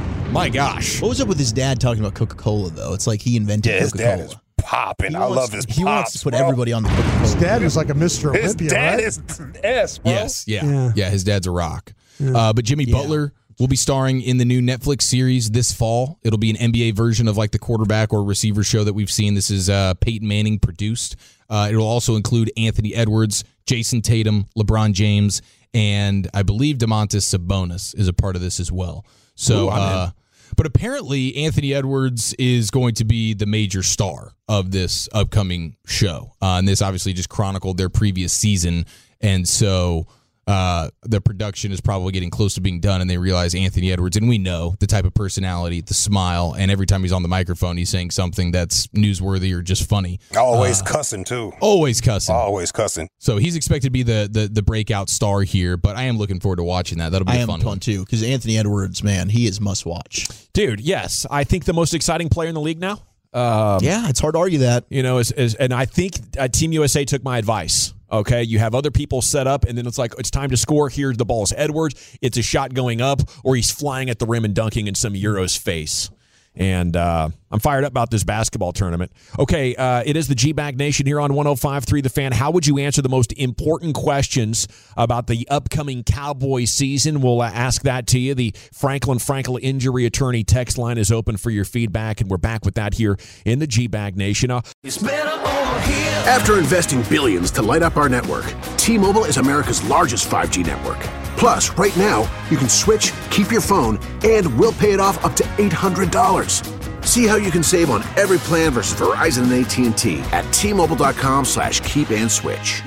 Speaker 12: My gosh.
Speaker 10: What was up with his dad talking about Coca-Cola, though? It's like he invented
Speaker 14: Yeah, his
Speaker 10: Coca-Cola.
Speaker 14: dad is popping.
Speaker 10: He
Speaker 14: I
Speaker 10: wants-
Speaker 14: love his
Speaker 10: He wants to
Speaker 14: pops,
Speaker 10: put
Speaker 14: bro.
Speaker 10: everybody on the Coca-Cola.
Speaker 11: His dad was like a Mister
Speaker 14: His
Speaker 11: Olympia,
Speaker 14: dad
Speaker 11: right?
Speaker 14: is S, bro.
Speaker 12: Yes, yeah.
Speaker 11: Yeah.
Speaker 12: yeah, His dad's a rock. Uh, but Jimmy Butler will be starring in the new Netflix series this fall. It'll be an N B A version of like the quarterback or receiver show that we've seen. This is uh, Peyton Manning produced. Uh, it'll also include Anthony Edwards, Jason Tatum, LeBron James, and I believe Domantas Sabonis is a part of this as well. So,
Speaker 15: Ooh, I'm in.
Speaker 12: uh, but apparently Anthony Edwards is going to be the major star of this upcoming show. Uh, and this obviously just chronicled their previous season. And so uh, the production is probably getting close to being done, and they realize Anthony Edwards, and we know the type of personality, the smile, and every time he's on the microphone, he's saying something that's newsworthy or just funny.
Speaker 14: Always
Speaker 12: Uh,
Speaker 14: cussing, too.
Speaker 12: Always cussing.
Speaker 14: Always cussing.
Speaker 12: So he's expected to be the, the the breakout star here, but I am looking forward to watching that. That'll be
Speaker 10: I
Speaker 12: a
Speaker 10: am
Speaker 12: fun
Speaker 10: fun
Speaker 12: one.
Speaker 10: too, because Anthony Edwards, man, he is must watch.
Speaker 15: Dude, yes. I think the most exciting player in the league now. Um,
Speaker 10: Yeah, it's hard to argue that.
Speaker 15: You know, is, is, and I think uh, Team U S A took my advice. Okay, you have other people set up, and then it's like, it's time to score. Here's the ball. It's Edwards. It's a shot going up, or he's flying at the rim and dunking in some Euro's face. And uh, I'm fired up about this basketball tournament. Okay, uh, it is the G-Bag Nation here on one oh five point three The Fan. How would you answer the most important questions about the upcoming Cowboy season? We'll uh, ask that to you. The Franklin Frankel Injury Attorney text line is open for your feedback, and we're back with that here in the G-Bag Nation. Uh,
Speaker 2: It's better over here.
Speaker 3: After investing billions to light up our network, T-Mobile is America's largest five G network. Plus, right now, you can switch, keep your phone, and we'll pay it off up to eight hundred dollars. See how you can save on every plan versus Verizon and A T and T at T-Mobile.com slash keep and switch.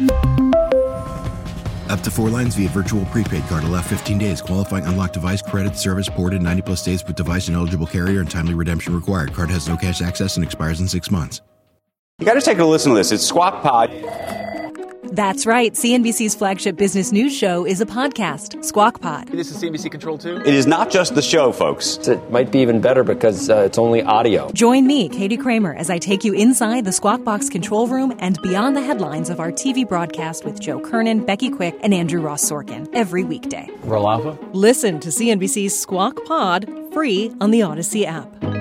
Speaker 4: Up to four lines via virtual prepaid card. Allow fifteen days. Qualifying unlocked device credit service ported ninety plus days with device and eligible carrier and timely redemption required. Card has no cash access and expires in six months.
Speaker 5: You got to take a listen to this. It's Squawk Pod.
Speaker 6: That's right. C N B C's flagship business news show is a podcast, Squawk Pod.
Speaker 5: This is C N B C Control too? It is not just the show, folks.
Speaker 8: It might be even better because uh, it's only audio.
Speaker 6: Join me, Katie Kramer, as I take you inside the Squawk Box control room and beyond the headlines of our T V broadcast with Joe Kernan, Becky Quick, and Andrew Ross Sorkin every weekday.
Speaker 8: Roll Alpha?
Speaker 6: Listen to C N B C's Squawk Pod free on the Odyssey app.